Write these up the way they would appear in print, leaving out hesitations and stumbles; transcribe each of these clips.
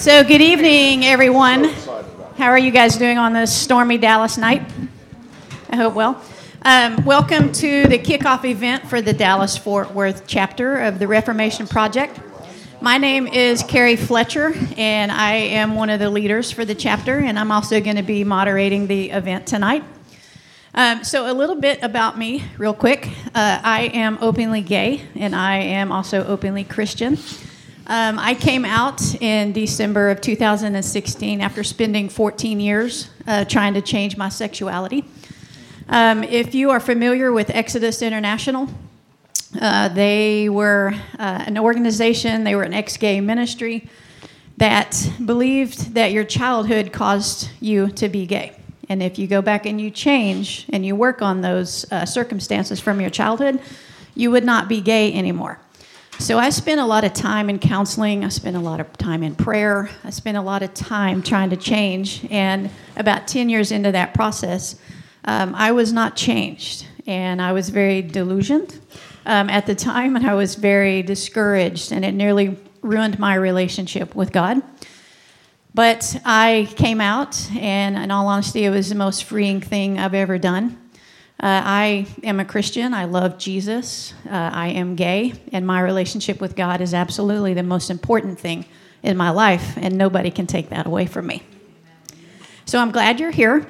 So good evening, everyone. How are you guys doing on this stormy Dallas night? I hope well. Welcome to the kickoff event for the Dallas-Fort Worth chapter of the Reformation Project. My name is Carrie Fletcher, and I am one of the leaders for the chapter, and I'm also going to be moderating the event tonight. So a little bit about me, real quick. I am openly gay, and I am also openly Christian. I came out in December of 2016 after spending 14 years trying to change my sexuality. If you are familiar with Exodus International, they were an organization, they were an ex-gay ministry that believed that your childhood caused you to be gay. And if you go back and you change and you work on those circumstances from your childhood, you would not be gay anymore. So I spent a lot of time in counseling, I spent a lot of time in prayer, I spent a lot of time trying to change, and about 10 years into that process, I was not changed, and I was very delusioned at the time, and I was very discouraged, and it nearly ruined my relationship with God. But I came out, and in all honesty, it was the most freeing thing I've ever done. I am a Christian. I love Jesus. I am gay, and my relationship with God is absolutely the most important thing in my life, and nobody can take that away from me. So I'm glad you're here.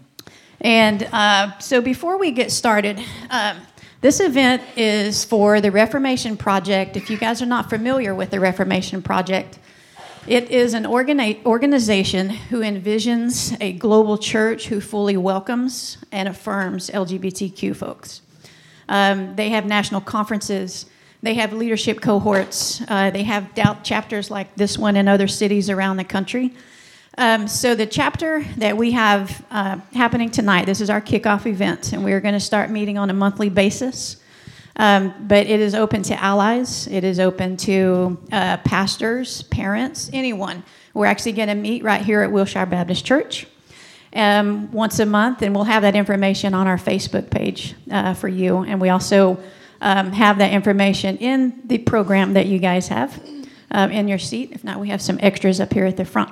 And so before we get started, this event is for the Reformation Project. If you guys are not familiar with the Reformation Project, it is an organization who envisions a global church who fully welcomes and affirms LGBTQ folks. They have national conferences. They have leadership cohorts. They have chapters like this one in other cities around the country. So the chapter that we have happening tonight, this is our kickoff event, and we're going to start meeting on a monthly basis. But it is open to allies. It is open to pastors, parents, anyone. We're actually going to meet right here at Wilshire Baptist Church once a month, and we'll have that information on our Facebook page for you. And we also have that information in the program that you guys have in your seat. If not, we have some extras up here at the front.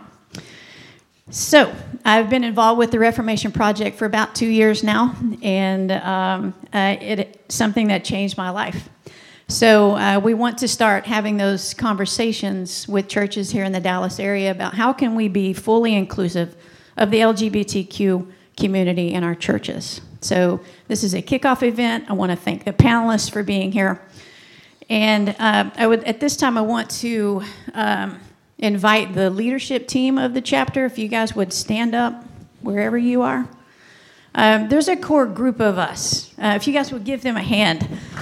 So I've been involved with the Reformation Project for about 2 years now, and it's something that changed my life. So we want to start having those conversations with churches here in the Dallas area about how can we be fully inclusive of the LGBTQ community in our churches. So this is a kickoff event. I want to thank the panelists for being here. And at this time, I want to invite the leadership team of the chapter, if you guys would stand up wherever you are. There's a core group of us. If you guys would give them a hand.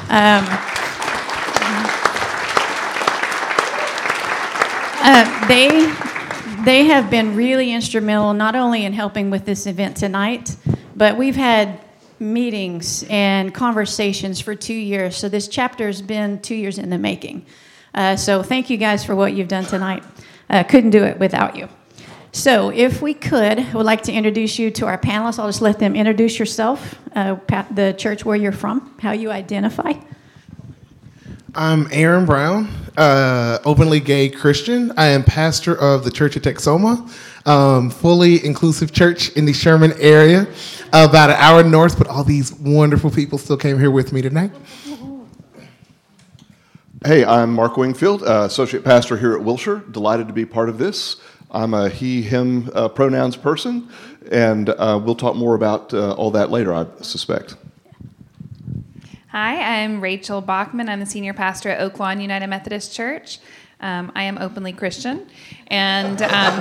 They have been really instrumental, not only in helping with this event tonight, but we've had meetings and conversations for 2 years. So this chapter has been 2 years in the making. So thank you guys for what you've done tonight. Couldn't do it without you. So if we could, I would like to introduce you to our panelists. I'll just let them introduce yourself, the church where you're from, how you identify. I'm Aaron Brown, openly gay Christian. I am pastor of the Church of Texoma, fully inclusive church in the Sherman area, about an hour north, but all these wonderful people still came here with me tonight. Hey, I'm Mark Wingfield, associate pastor here at Wilshire. Delighted to be part of this. I'm a he, him pronouns person, and we'll talk more about all that later, I suspect. Hi, I'm Rachel Bachman. I'm the senior pastor at Oak Lawn United Methodist Church. I am openly Christian, and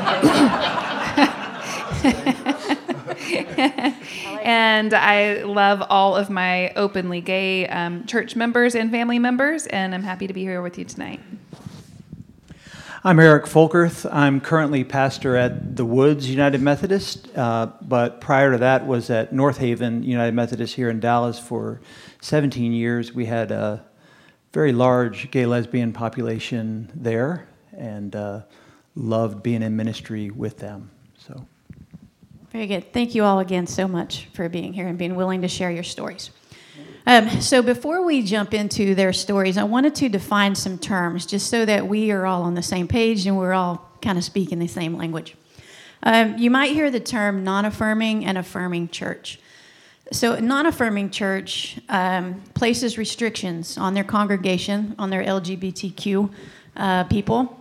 and I love all of my openly gay church members and family members, and I'm happy to be here with you tonight. I'm Eric Folkerth. I'm currently pastor at the Woods United Methodist, but prior to that was at North Haven United Methodist here in Dallas for 17 years. We had a very large gay lesbian population there, and loved being in ministry with them. So. Very good. Thank you all again so much for being here and being willing to share your stories. So before we jump into their stories, I wanted to define some terms just so that we are all on the same page and we're all kind of speak in the same language. You might hear the term non-affirming and affirming church. So a non-affirming church places restrictions on their congregation, on their LGBTQ people.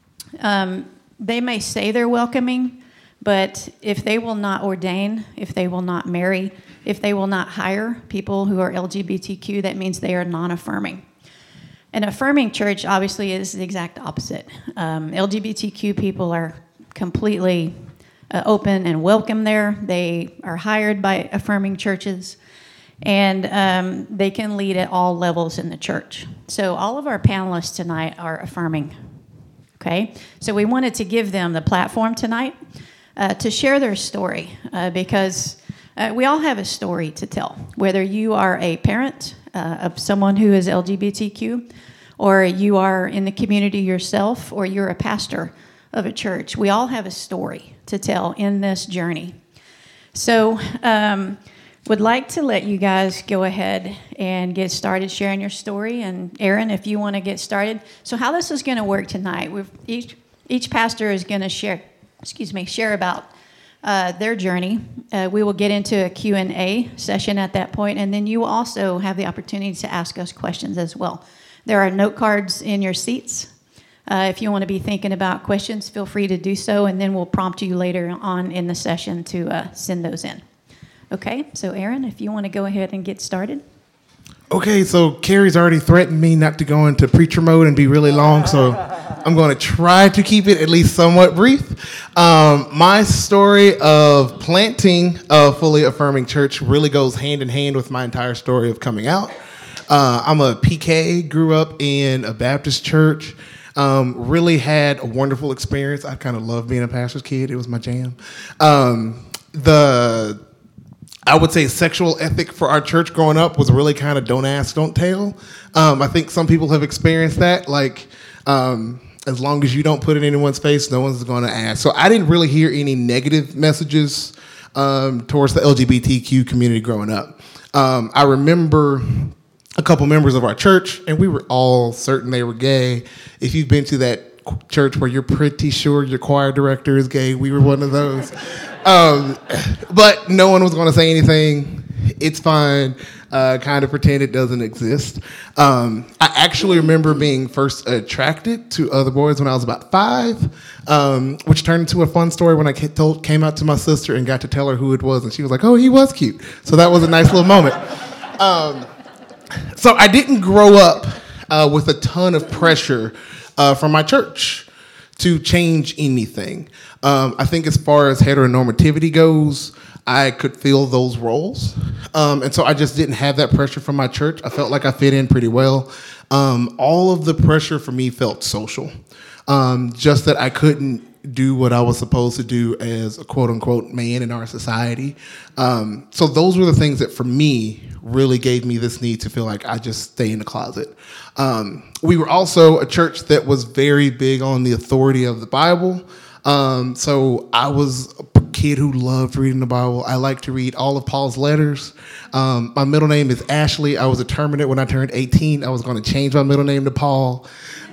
They may say they're welcoming, but if they will not ordain, if they will not marry, if they will not hire people who are LGBTQ, that means they are non-affirming. An affirming church, obviously, is the exact opposite. LGBTQ people are completely open and welcome there. They are hired by affirming churches, and they can lead at all levels in the church. So all of our panelists tonight are affirming, okay? So we wanted to give them the platform tonight to share their story because we all have a story to tell, whether you are a parent of someone who is LGBTQ, or you are in the community yourself, or you're a pastor of a church. We all have a story to tell in this journey. So would like to let you guys go ahead and get started sharing your story. And Aaron, if you want to get started. So how this is going to work tonight, each pastor is going to share about their journey. We will get into a Q&A session at that point, and then you will also have the opportunity to ask us questions as well. There are note cards in your seats. If you want to be thinking about questions, feel free to do so, and then we'll prompt you later on in the session to send those in. Okay, so Aaron, if you want to go ahead and get started. Okay, so Carrie's already threatened me not to go into preacher mode and be really long, so I'm going to try to keep it at least somewhat brief. My story of planting a fully affirming church really goes hand in hand with my entire story of coming out. I'm a PK, grew up in a Baptist church, really had a wonderful experience. I kind of loved being a pastor's kid. It was my jam. I would say sexual ethic for our church growing up was really kind of don't ask, don't tell. I think some people have experienced that, like as long as you don't put it in anyone's face, no one's going to ask. So I didn't really hear any negative messages towards the LGBTQ community growing up. I remember a couple members of our church, and we were all certain they were gay. If you've been to that church where you're pretty sure your choir director is gay, we were one of those. But no one was going to say anything. It's fine. Kind of pretend it doesn't exist. I actually remember being first attracted to other boys when I was about 5, which turned into a fun story when I came out to my sister and got to tell her who it was, and she was like, "Oh, he was cute." So that was a nice little moment. So I didn't grow up with a ton of pressure from my church to change anything. I think as far as heteronormativity goes, I could fill those roles. And so I just didn't have that pressure from my church. I felt like I fit in pretty well. All of the pressure for me felt social. Just that I couldn't do what I was supposed to do as a quote-unquote man in our society. So those were the things that for me really gave me this need to feel like I just stay in the closet. We were also a church that was very big on the authority of the Bible. So I was a kid who loved reading the Bible. I like to read all of Paul's letters. My middle name is Ashley. I was determined when I turned 18, I was going to change my middle name to Paul.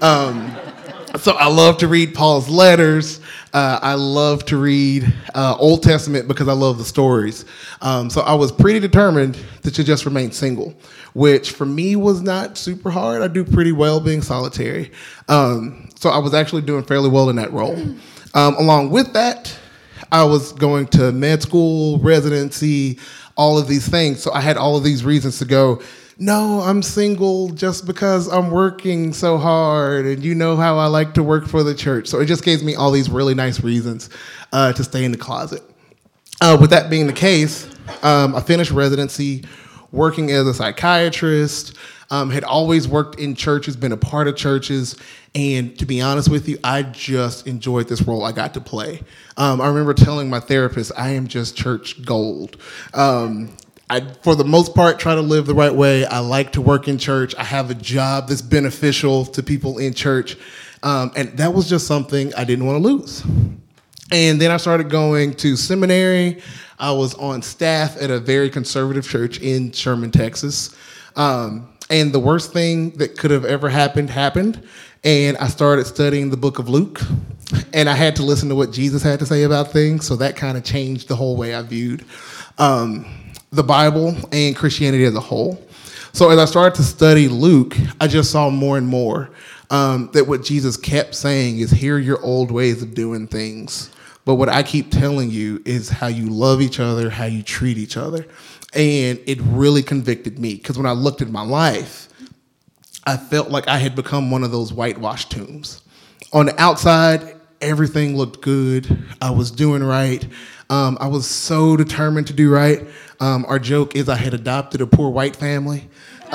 So I love to read Paul's letters. I love to read Old Testament because I love the stories. So I was pretty determined to just remain single, which for me was not super hard. I do pretty well being solitary. So I was actually doing fairly well in that role. Along with that, I was going to med school, residency, all of these things. So I had all of these reasons to go, no, I'm single just because I'm working so hard, and you know how I like to work for the church. So it just gave me all these really nice reasons to stay in the closet. With that being the case, I finished residency, working as a psychiatrist, had always worked in churches, been a part of churches, and to be honest with you, I just enjoyed this role I got to play. I remember telling my therapist, I am just church gold. I, for the most part, try to live the right way. I like to work in church. I have a job that's beneficial to people in church. And that was just something I didn't want to lose. And then I started going to seminary. I was on staff at a very conservative church in Sherman, Texas. And the worst thing that could have ever happened. And I started studying the book of Luke. and I had to listen to what Jesus had to say about things. So that kind of changed the whole way I viewed the Bible and Christianity as a whole. So as I started to study Luke, I just saw more and more that what Jesus kept saying is, here are your old ways of doing things. But what I keep telling you is how you love each other, how you treat each other. And it really convicted me, because when I looked at my life, I felt like I had become one of those whitewashed tombs. On the outside, everything looked good. I was doing right. I was so determined to do right. Our joke is I had adopted a poor white family.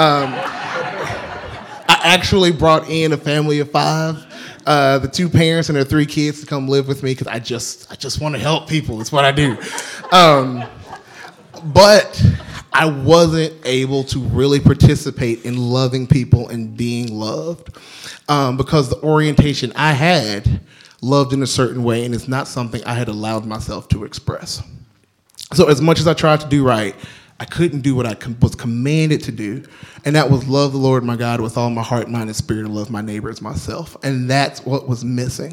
I actually brought in a family of 5, the 2 parents and their 3 kids to come live with me, because I just want to help people. It's what I do. But I wasn't able to really participate in loving people and being loved, because the orientation I had loved in a certain way, and it's not something I had allowed myself to express. So as much as I tried to do right, I couldn't do what I was commanded to do, and that was love the Lord my God with all my heart, mind, and spirit, and love my neighbor as myself. And that's what was missing.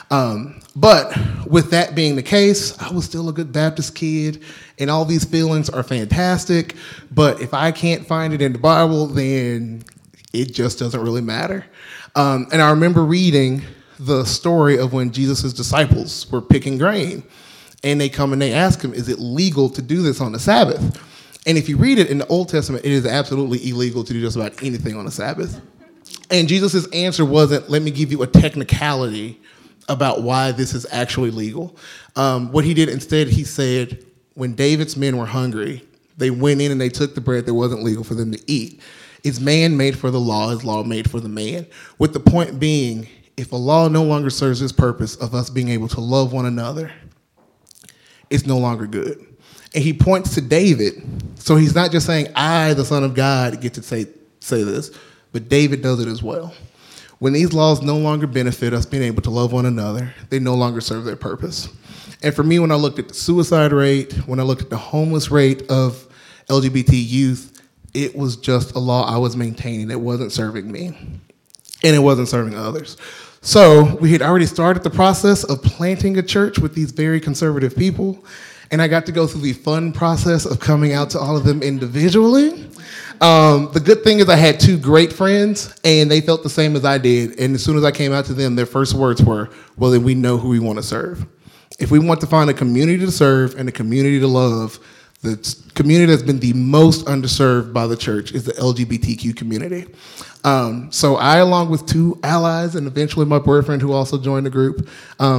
But with that being the case, I was still a good Baptist kid, and all these feelings are fantastic, but if I can't find it in the Bible, then it just doesn't really matter. And I remember reading the story of when Jesus' disciples were picking grain, and they come and they ask him, is it legal to do this on the Sabbath? And if you read it in the Old Testament, it is absolutely illegal to do just about anything on the Sabbath. And Jesus' answer wasn't, let me give you a technicality about why this is actually legal. What he did instead, he said, when David's men were hungry, they went in and they took the bread that wasn't legal for them to eat. Is man made for the law? Is law made for the man? With the point being, if a law no longer serves its purpose of us being able to love one another, it's no longer good. And he points to David. So he's not just saying, I, the Son of God, get to say this, but David does it as well. When these laws no longer benefit us being able to love one another, they no longer serve their purpose. And for me, when I looked at the suicide rate, when I looked at the homeless rate of LGBT youth, it was just a law I was maintaining. It wasn't serving me, and it wasn't serving others. So we had already started the process of planting a church with these very conservative people, and I got to go through the fun process of coming out to all of them individually. The good thing is I had 2 great friends, and they felt the same as I did. And as soon as I came out to them, their first words were, well, then we know who we want to serve. If we want to find a community to serve and a community to love, the community that's been the most underserved by the church is the LGBTQ community. So I, along with 2 allies and eventually my boyfriend, who also joined the group,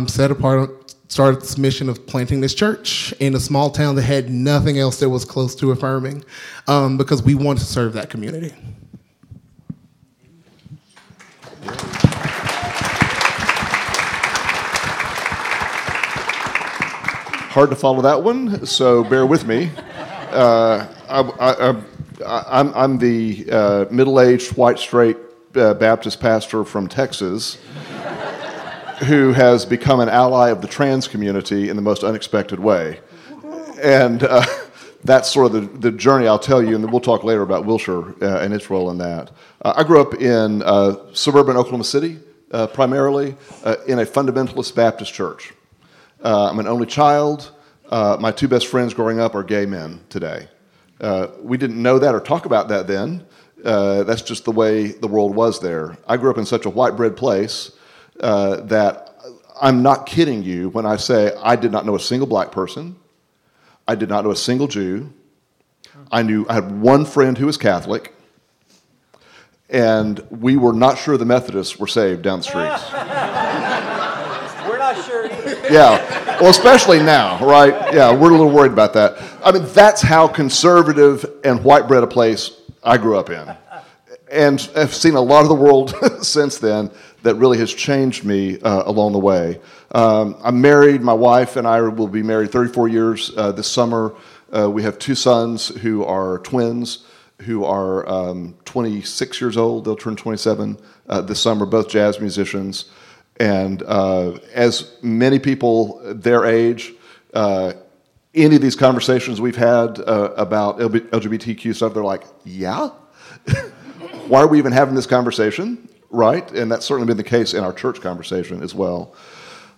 started this mission of planting this church in a small town that had nothing else that was close to affirming, because we wanted to serve that community. Hard to follow that one, so bear with me. I'm the middle-aged, white, straight Baptist pastor from Texas who has become an ally of the trans community in the most unexpected way. And that's sort of the journey I'll tell you, and then we'll talk later about Wilshire and its role in that. I grew up in suburban Oklahoma City, primarily in a fundamentalist Baptist church. I'm an only child. My 2 best friends growing up are gay men today. We didn't know that or talk about that then. That's just the way the world was there. I grew up in such a white bread place that I'm not kidding you when I say I did not know a single black person. I did not know a single Jew. I had 1 friend who was Catholic, and we were not sure the Methodists were saved down the streets. We're not sure either. Yeah, well, especially now, right? Yeah, we're a little worried about that. I mean, that's how conservative and white bread a place I grew up in. And I've seen a lot of the world since then that really has changed me along the way. I'm married. My wife and I will be married 34 years this summer. We have 2 sons who are twins, who are 26 years old. They'll turn 27 this summer, both jazz musicians. And as many people their age, any of these conversations we've had about LGBTQ stuff, they're like, yeah? Why are we even having this conversation, right? And that's certainly been the case in our church conversation as well.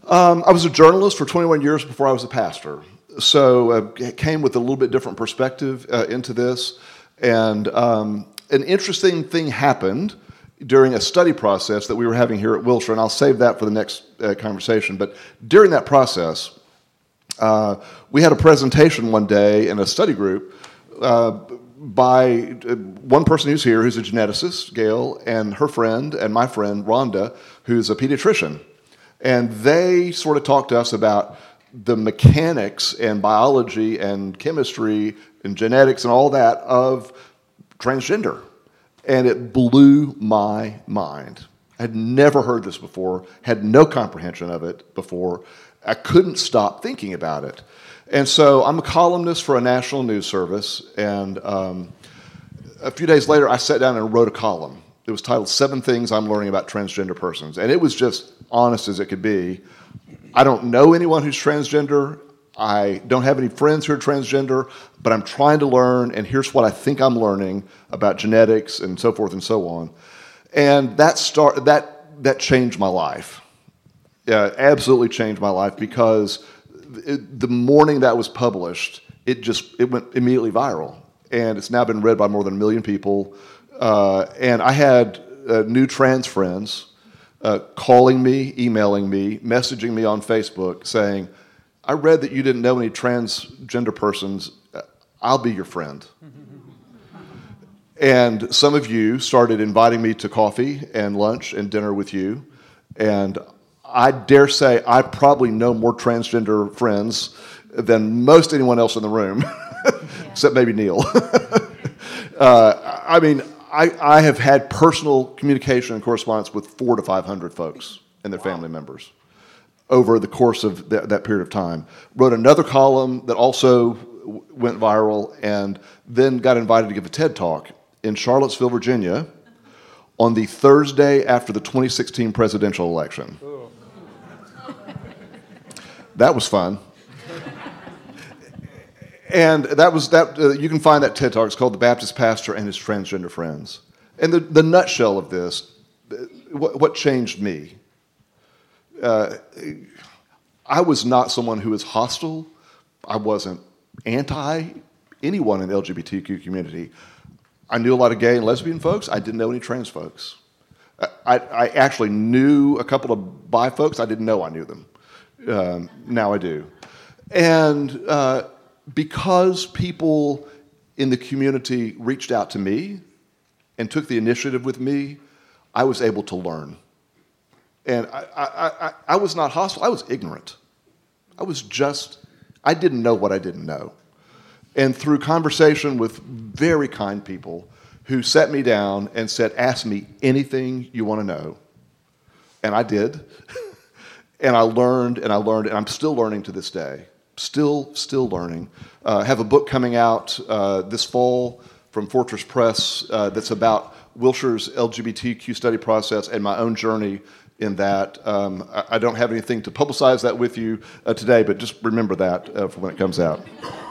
I was a journalist for 21 years before I was a pastor. So it came with a little bit different perspective into this. And an interesting thing happened during a study process that we were having here at Wilshire, and I'll save that for the next conversation. But during that process, we had a presentation one day in a study group by one person who's here, who's a geneticist, Gail, and her friend, and my friend, Rhonda, who's a pediatrician. And they sort of talked to us about the mechanics and biology and chemistry and genetics and all that of transgender. And it blew my mind. I had never heard this before, had no comprehension of it before. I couldn't stop thinking about it. And so I'm a columnist for a national news service, and a few days later I sat down and wrote a column. It was titled 7 Things I'm Learning About Transgender Persons. And it was just honest as it could be. I don't know anyone who's transgender. I don't have any friends who are transgender, but I'm trying to learn, and here's what I think I'm learning about genetics and so forth and so on. And that changed my life. Absolutely changed my life, because the morning that was published, it went immediately viral, and it's now been read by more than 1 million people. And I had new trans friends calling me, emailing me, messaging me on Facebook saying, I read that you didn't know any transgender persons. I'll be your friend. And some of you started inviting me to coffee and lunch and dinner with you. And I dare say I probably know more transgender friends than most anyone else in the room, except maybe Neil. I have had personal communication and correspondence with 400 to 500 folks and their family members over the course of that period of time. Wrote another column that also went viral, and then got invited to give a TED Talk in Charlottesville, Virginia, on the Thursday after the 2016 presidential election. That was fun. And you can find that TED Talk. It's called The Baptist Pastor and His Transgender Friends. And the nutshell of this, what changed me, I was not someone who was hostile. I wasn't anti anyone in the LGBTQ community. I knew a lot of gay and lesbian folks. I didn't know any trans folks. I actually knew a couple of bi folks. I didn't know I knew them. Now I do. And because people in the community reached out to me and took the initiative with me, I was able to learn. And I was not hostile. I was ignorant. I didn't know what I didn't know. And through conversation with very kind people who sat me down and said, ask me anything you want to know. And I did. And I learned, and I'm still learning to this day. Still learning. Have a book coming out this fall from Fortress Press that's about Wilshire's LGBTQ study process and my own journey in that. I don't have anything to publicize that with you today, but just remember that for when it comes out.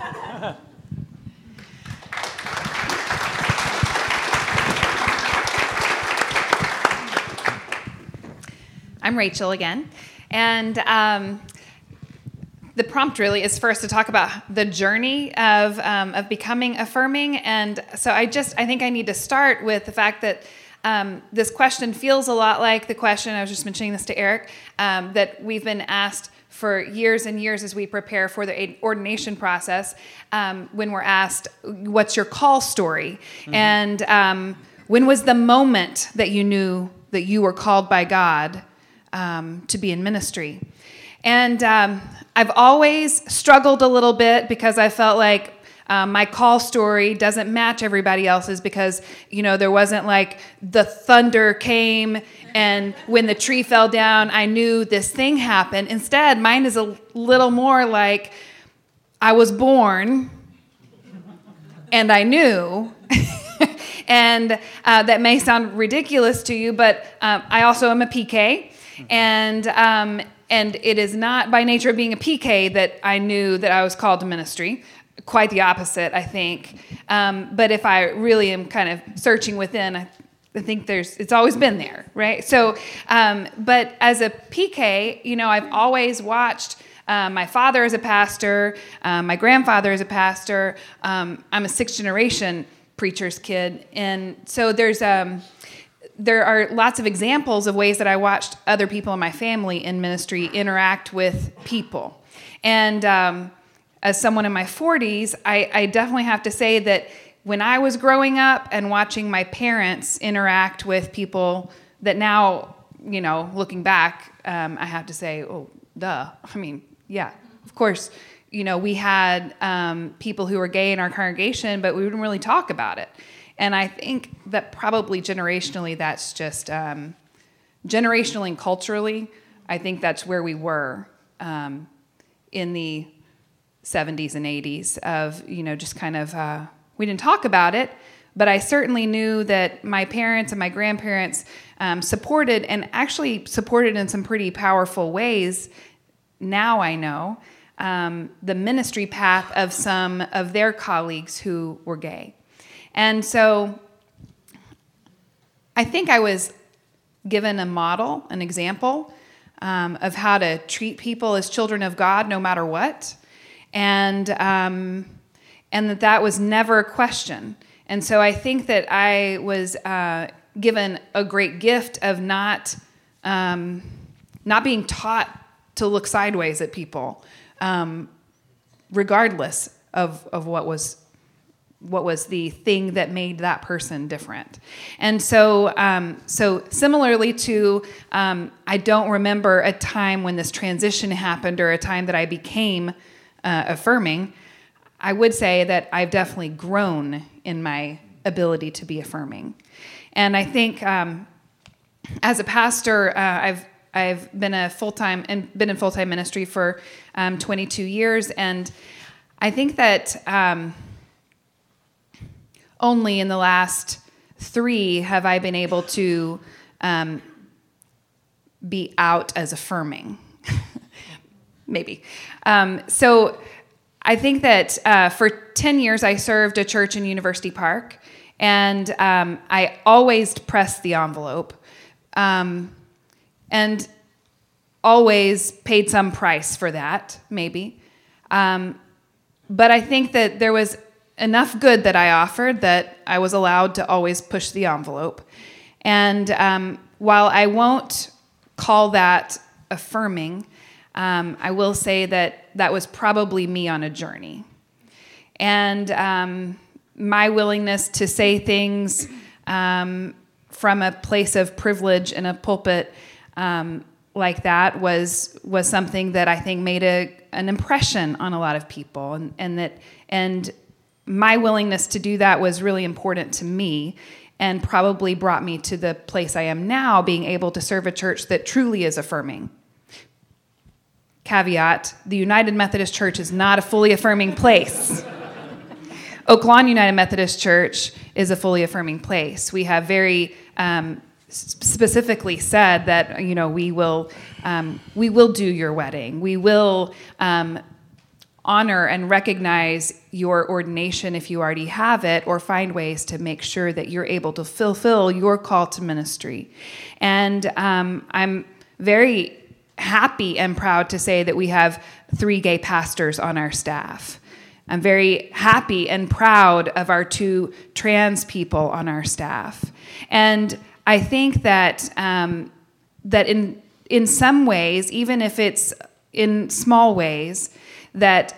I'm Rachel again, and the prompt really is for us to talk about the journey of becoming affirming. And so I think I need to start with the fact that this question feels a lot like the question, I was just mentioning this to Eric, that we've been asked for years and years as we prepare for the ordination process, when we're asked, what's your call story? Mm-hmm. And when was the moment that you knew that you were called by God to be in ministry? And I've always struggled a little bit because I felt like my call story doesn't match everybody else's because, there wasn't like the thunder came and when the tree fell down, I knew this thing happened. Instead, mine is a little more like I was born and I knew. And that may sound ridiculous to you, but I also am a PK. And it is not by nature of being a PK that I knew that I was called to ministry. Quite the opposite, I think. But if I really am kind of searching within, I think it's always been there, right? So, but as a PK, I've always watched my father as a pastor, my grandfather as a pastor. I'm a sixth generation preacher's kid, and so there are lots of examples of ways that I watched other people in my family in ministry interact with people. And as someone in my 40s, I definitely have to say that when I was growing up and watching my parents interact with people that now, looking back, I have to say, oh, duh. I mean, yeah, of course, we had people who were gay in our congregation, but we wouldn't really talk about it. And I think that probably generationally, that's just, generationally and culturally, I think that's where we were in the 70s and 80s of, just kind of, we didn't talk about it, but I certainly knew that my parents and my grandparents supported, and actually supported in some pretty powerful ways. Now I know the ministry path of some of their colleagues who were gay. And so I think I was given a model, an example of how to treat people as children of God no matter what. And that was never a question. And so I think that I was given a great gift of not being taught to look sideways at people, regardless of what was the thing that made that person different. And so similarly to, I don't remember a time when this transition happened or a time that I became affirming. I would say that I've definitely grown in my ability to be affirming. And I think as a pastor, I've been in full-time ministry for 22 years, and I think that only in the last 3 have I been able to be out as affirming. Maybe. So I think that for 10 years I served a church in University Park, and I always pressed the envelope and always paid some price for that, maybe. But I think that there was enough good that I offered that I was allowed to always push the envelope. And while I won't call that affirming, I will say that was probably me on a journey. And my willingness to say things from a place of privilege in a pulpit like that was something that I think made an impression on a lot of people, and my willingness to do that was really important to me, and probably brought me to the place I am now, being able to serve a church that truly is affirming. Caveat: the United Methodist Church is not a fully affirming place. Oak Lawn United Methodist Church is a fully affirming place. We have very specifically said that we will do your wedding. We will honor and recognize your ordination if you already have it, or find ways to make sure that you're able to fulfill your call to ministry. And I'm very happy and proud to say that we have 3 gay pastors on our staff. I'm very happy and proud of our 2 trans people on our staff. And I think that that in some ways, even if it's in small ways, that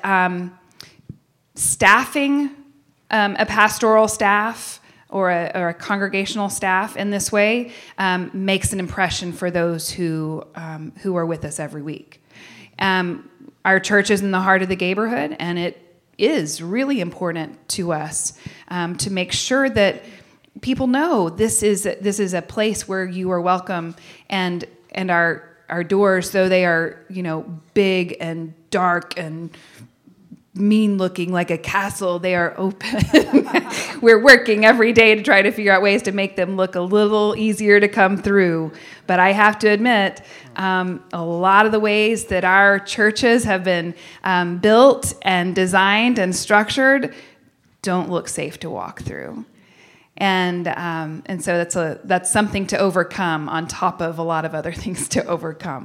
staffing a pastoral staff or a congregational staff in this way makes an impression for those who are with us every week. Our church is in the heart of the neighborhood, and it is really important to us to make sure that people know this is a place where you are welcome, and our doors, though they are big and dark and mean looking like a castle, they are open. We're working every day to try to figure out ways to make them look a little easier to come through. But I have to admit, a lot of the ways that our churches have been built and designed and structured don't look safe to walk through. And so that's something to overcome on top of a lot of other things to overcome.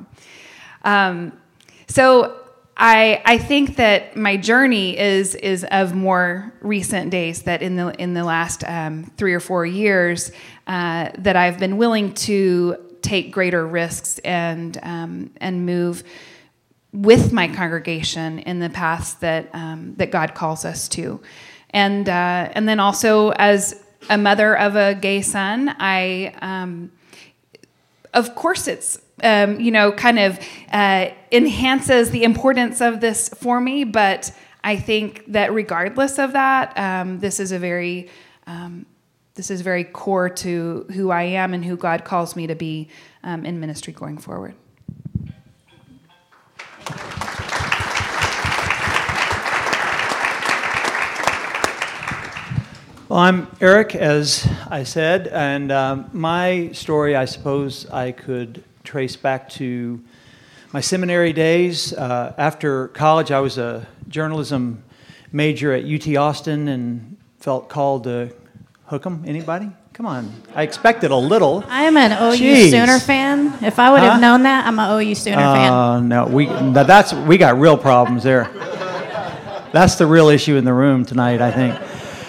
So I think that my journey is of more recent days, that in the last 3 or 4 years that I've been willing to take greater risks and move with my congregation in the paths that God calls us to, and then also as a mother of a gay son, of course it's kind of enhances the importance of this for me, but I think that regardless of that, this is very core to who I am and who God calls me to be in ministry going forward. Well, I'm Eric, as I said, and my story, I suppose I could trace back to my seminary days. After college, I was a journalism major at UT Austin and felt called to hook 'em. Anybody? Come on. I expected a little. I am an OU Sooner fan. If I would have known that, I'm an OU Sooner fan. No, we got real problems there. That's the real issue in the room tonight, I think.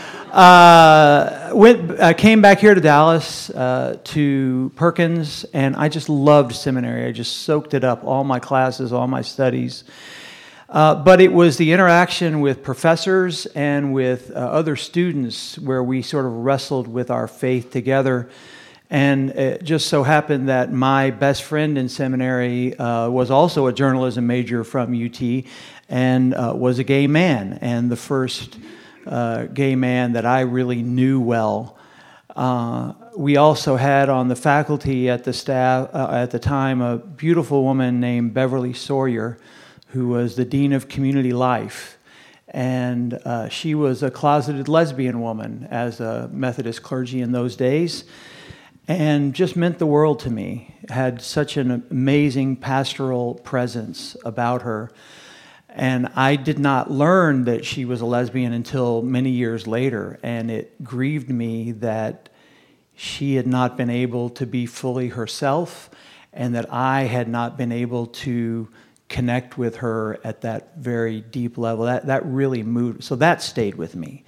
Came back here to Dallas, to Perkins, and I just loved seminary. I just soaked it up, all my classes, all my studies. But it was the interaction with professors and with other students where we sort of wrestled with our faith together. And it just so happened that my best friend in seminary was also a journalism major from UT and was a gay man, and the first gay man that I really knew well. We also had on the faculty at the staff at the time a beautiful woman named Beverly Sawyer, who was the dean of community life, and she was a closeted lesbian woman as a Methodist clergy in those days, and just meant the world to me. Had such an amazing pastoral presence about her. And I did not learn that she was a lesbian until many years later, and it grieved me that she had not been able to be fully herself, and that I had not been able to connect with her at that very deep level. That really moved, so that stayed with me.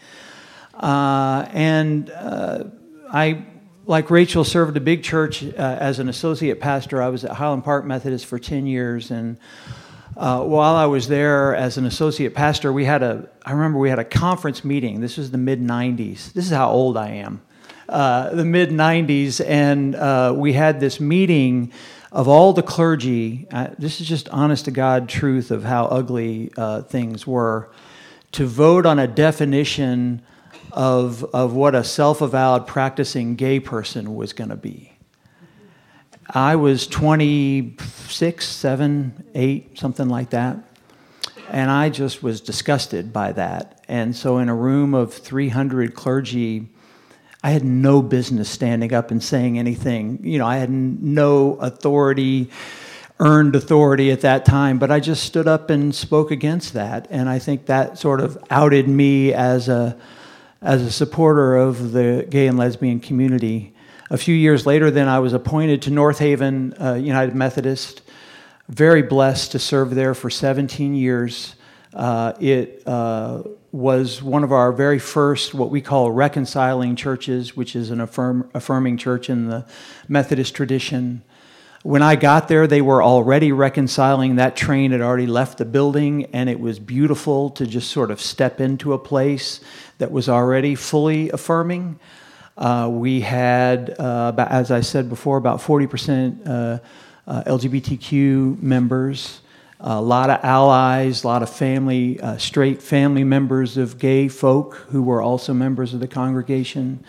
I, like Rachel, served a big church as an associate pastor. I was at Highland Park Methodist for 10 years, and while I was there as an associate pastor, I remember we had a conference meeting. This was the mid-'90s. This is how old I am. The mid-'90s, and we had this meeting of all the clergy. This is just honest-to-God truth of how ugly things were, to vote on a definition of what a self-avowed practicing gay person was going to be. I was 26, 7, 8, something like that, and I just was disgusted by that. And so in a room of 300 clergy, I had no business standing up and saying anything. I had no earned authority at that time, but I just stood up and spoke against that, and I think that sort of outed me as a supporter of the gay and lesbian community. A few years later, then, I was appointed to North Haven United Methodist. Very blessed to serve there for 17 years. It was one of our very first, what we call reconciling churches, which is an affirming church in the Methodist tradition. When I got there, they were already reconciling. That train had already left the building, and it was beautiful to just sort of step into a place that was already fully affirming. We had, as I said before, about 40% LGBTQ members, a lot of allies, a lot of family, straight family members of gay folk who were also members of the congregation.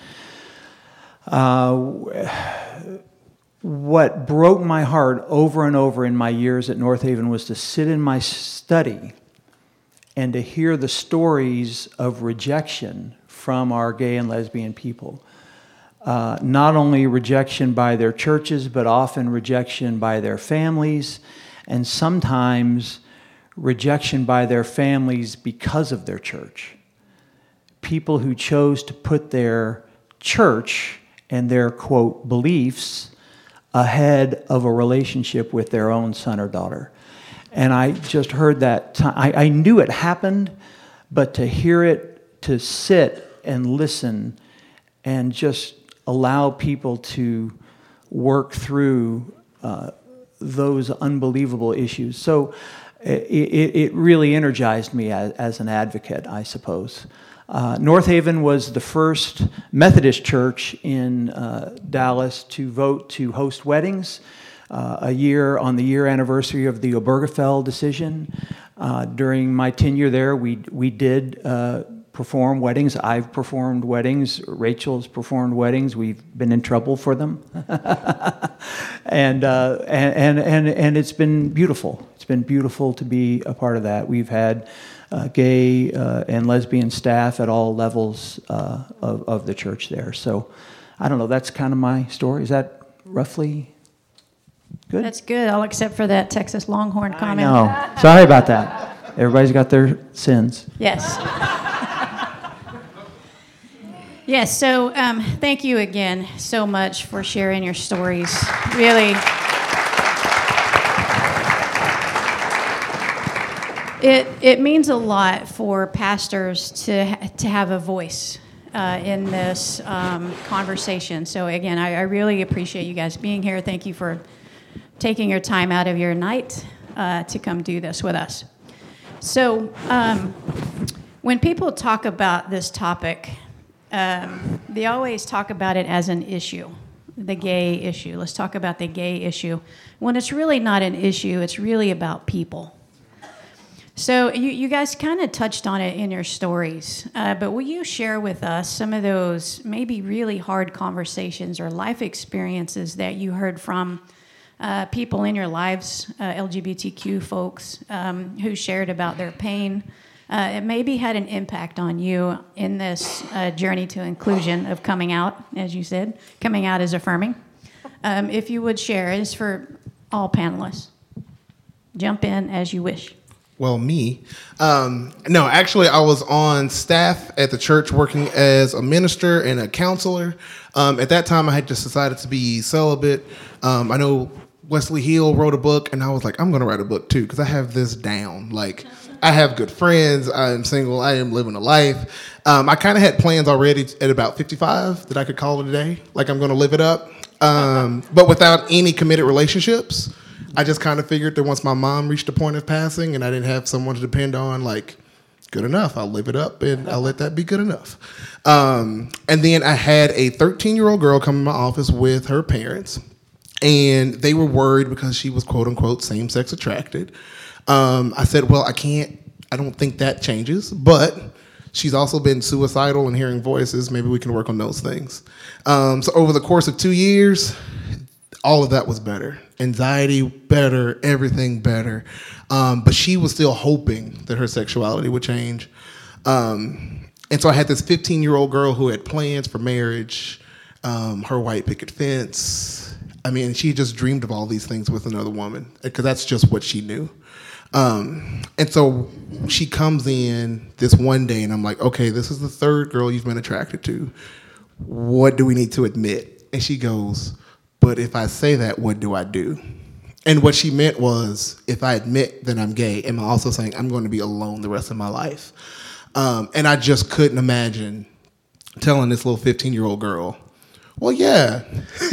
What broke my heart over and over in my years at North Haven was to sit in my study and to hear the stories of rejection from our gay and lesbian people. Not only rejection by their churches, but often rejection by their families, and sometimes rejection by their families because of their church. People who chose to put their church and their, quote, beliefs ahead of a relationship with their own son or daughter. And I just heard that. I knew it happened, but to hear it, to sit and listen and just allow people to work through those unbelievable issues. So it really energized me as an advocate, I suppose. North Haven was the first Methodist church in Dallas to vote to host weddings on the year anniversary of the Obergefell decision. During my tenure there, we did perform weddings. I've performed weddings. Rachel's performed weddings. We've been in trouble for them, and it's been beautiful. It's been beautiful to be a part of that. We've had gay and lesbian staff at all levels of the church there. So, I don't know. That's kind of my story. Is that roughly good? That's good, all except for that Texas Longhorn comment. No, sorry about that. Everybody's got their sins. Yes. Yes, so thank you again so much for sharing your stories. Really, it means a lot for pastors to have a voice in this conversation. So again, I really appreciate you guys being here. Thank you for taking your time out of your night to come do this with us. So when people talk about this topic, they always talk about it as an issue, the gay issue. Let's talk about the gay issue. When it's really not an issue, it's really about people. So you guys kind of touched on it in your stories, but will you share with us some of those maybe really hard conversations or life experiences that you heard from people in your lives, LGBTQ folks, who shared about their pain? It maybe had an impact on you in this journey to inclusion of coming out, as you said. Coming out is affirming. If you would share, it's for all panelists. Jump in as you wish. Well, me? No, actually, I was on staff at the church working as a minister and a counselor. At that time, I had just decided to be celibate. I know Wesley Hill wrote a book, and I was like, I'm going to write a book too, because I have this down. Like, I have good friends. I am single. I am living a life. I kind of had plans already at about 55 that I could call it a day. Like, I'm going to live it up. But without any committed relationships, I just kind of figured that once my mom reached a point of passing and I didn't have someone to depend on, like, good enough. I'll live it up and I'll let that be good enough. And then I had a 13-year-old girl come in my office with her parents, and they were worried because she was, quote unquote, same-sex attracted. I said, well, I don't think that changes, but she's also been suicidal and hearing voices. Maybe we can work on those things. So over the course of 2 years, all of that was better. Anxiety better, everything better. But she was still hoping that her sexuality would change. And so I had this 15-year-old girl who had plans for marriage, her white picket fence. I mean, she just dreamed of all these things with another woman, because that's just what she knew. And so she comes in this one day, and I'm like, okay, this is the third girl you've been attracted to. What do we need to admit? And she goes, but if I say that, what do I do? And what she meant was, if I admit that I'm gay, am I also saying I'm going to be alone the rest of my life? And I just couldn't imagine telling this little 15-year-old girl, well, yeah,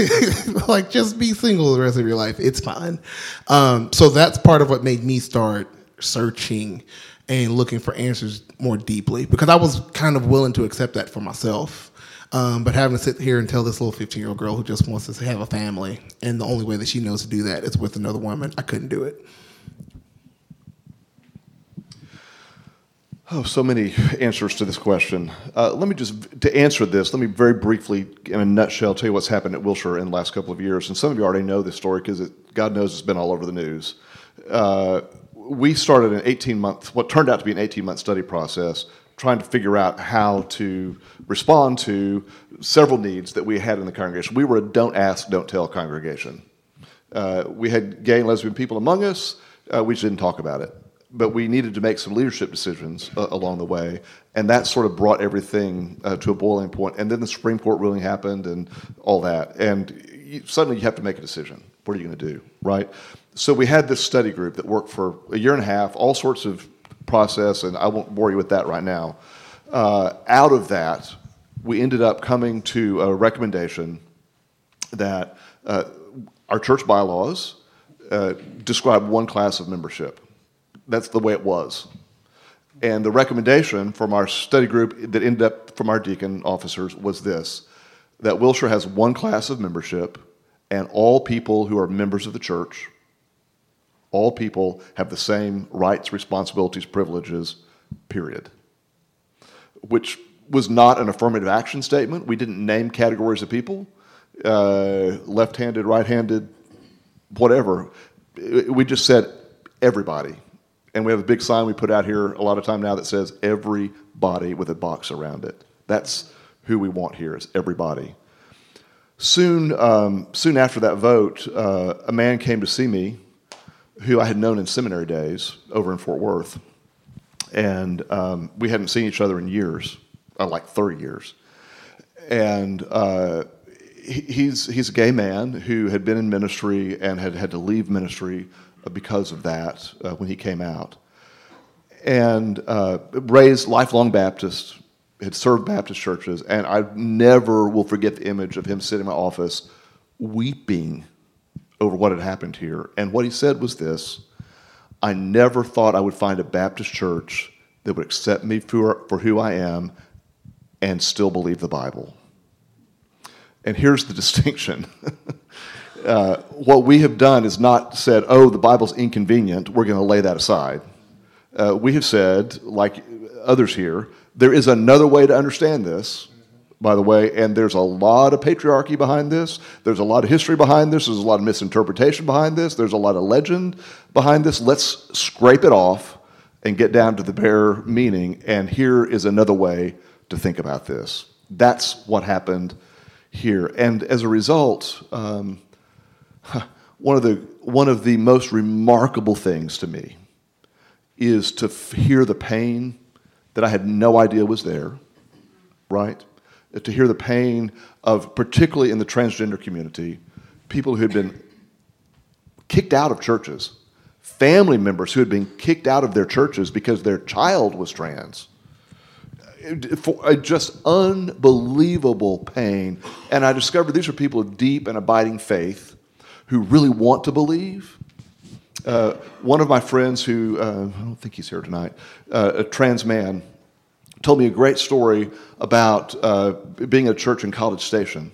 like, just be single the rest of your life. It's fine. So that's part of what made me start searching and looking for answers more deeply, because I was kind of willing to accept that for myself. But having to sit here and tell this little 15-year-old girl who just wants to have a family, and the only way that she knows to do that is with another woman, I couldn't do it. Oh, so many answers to this question. To answer this, let me very briefly, in a nutshell, tell you what's happened at Wilshire in the last couple of years. And some of you already know this story because God knows it's been all over the news. We started what turned out to be an 18-month study process, trying to figure out how to respond to several needs that we had in the congregation. We were a don't ask, don't tell congregation. We had gay and lesbian people among us. We just didn't talk about it. but we needed to make some leadership decisions along the way, and that sort of brought everything to a boiling point. And then the Supreme Court ruling happened and all that, and suddenly you have to make a decision. What are you going to do, right? So we had this study group that worked for a year and a half, all sorts of process, and I won't bore you with that right now. Out of that, we ended up coming to a recommendation that our church bylaws describe one class of membership. That's the way it was. And the recommendation from our study group that ended up from our deacon officers was this, that Wilshire has one class of membership, and all people who are members of the church, all people have the same rights, responsibilities, privileges, period. Which was not an affirmative action statement. We didn't name categories of people, left-handed, right-handed, whatever. We just said everybody. And we have a big sign we put out here a lot of time now that says everybody with a box around it. That's who we want here, is everybody. Soon after that vote, a man came to see me who I had known in seminary days over in Fort Worth. And we hadn't seen each other in years, like 30 years. And he's a gay man who had been in ministry and had to leave ministry because of that when he came out. And raised lifelong Baptist, had served Baptist churches, and I never will forget the image of him sitting in my office weeping over what had happened here. And what he said was this: I never thought I would find a Baptist church that would accept me for who I am and still believe the Bible. And here's the distinction. What we have done is not said, oh, the Bible's inconvenient, we're going to lay that aside. We have said, like others here, there is another way to understand this, by the way, and there's a lot of patriarchy behind this. There's a lot of history behind this. There's a lot of misinterpretation behind this. There's a lot of legend behind this. Let's scrape it off and get down to the bare meaning, and here is another way to think about this. That's what happened here. And as a result, one of the most remarkable things to me is to hear the pain that I had no idea was there, right? To hear the pain of, particularly in the transgender community, people who had been kicked out of churches, family members who had been kicked out of their churches because their child was trans. For just unbelievable pain. And I discovered these are people of deep and abiding faith who really want to believe. One of my friends who, I don't think he's here tonight, a trans man, told me a great story about being at a church in College Station,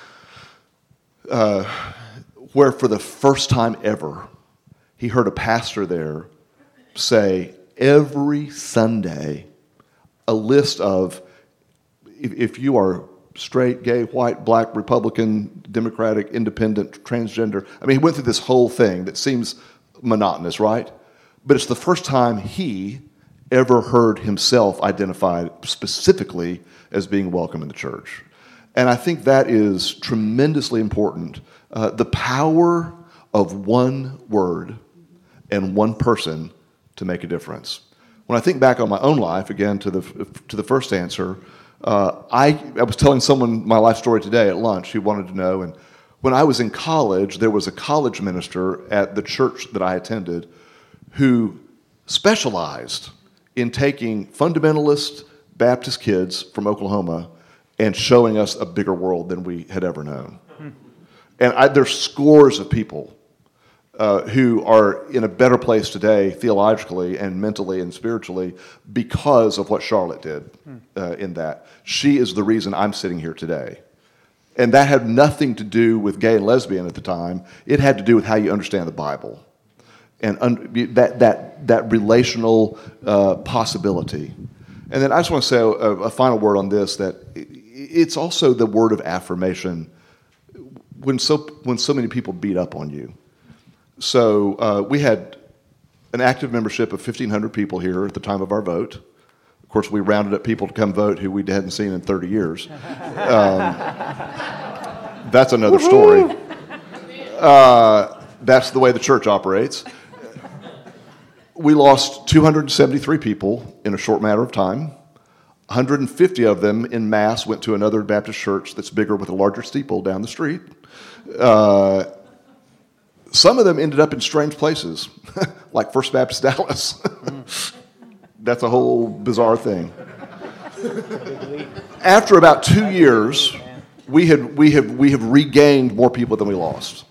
where for the first time ever, he heard a pastor there say every Sunday a list of, if you are straight, gay, white, black, Republican, Democratic, independent, transgender. I mean, he went through this whole thing that seems monotonous, right? But it's the first time he ever heard himself identified specifically as being welcome in the church. And I think that is tremendously important. The power of one word and one person to make a difference. When I think back on my own life, again, to the first answer, I was telling someone my life story today at lunch who wanted to know, and when I was in college, there was a college minister at the church that I attended who specialized in taking fundamentalist Baptist kids from Oklahoma and showing us a bigger world than we had ever known. And there's scores of people who are in a better place today theologically and mentally and spiritually because of what Charlotte did in that. She is the reason I'm sitting here today. And that had nothing to do with gay and lesbian at the time. It had to do with how you understand the Bible and that relational possibility. And then I just want to say a final word on this, that it's also the word of affirmation when so many people beat up on you. So we had an active membership of 1,500 people here at the time of our vote. Of course, we rounded up people to come vote who we hadn't seen in 30 years. That's another story. That's the way the church operates. We lost 273 people in a short matter of time. 150 of them in mass went to another Baptist church that's bigger with a larger steeple down the street. Some of them ended up in strange places, like First Baptist Dallas. That's a whole bizarre thing. After about 2 years, we have regained more people than we lost.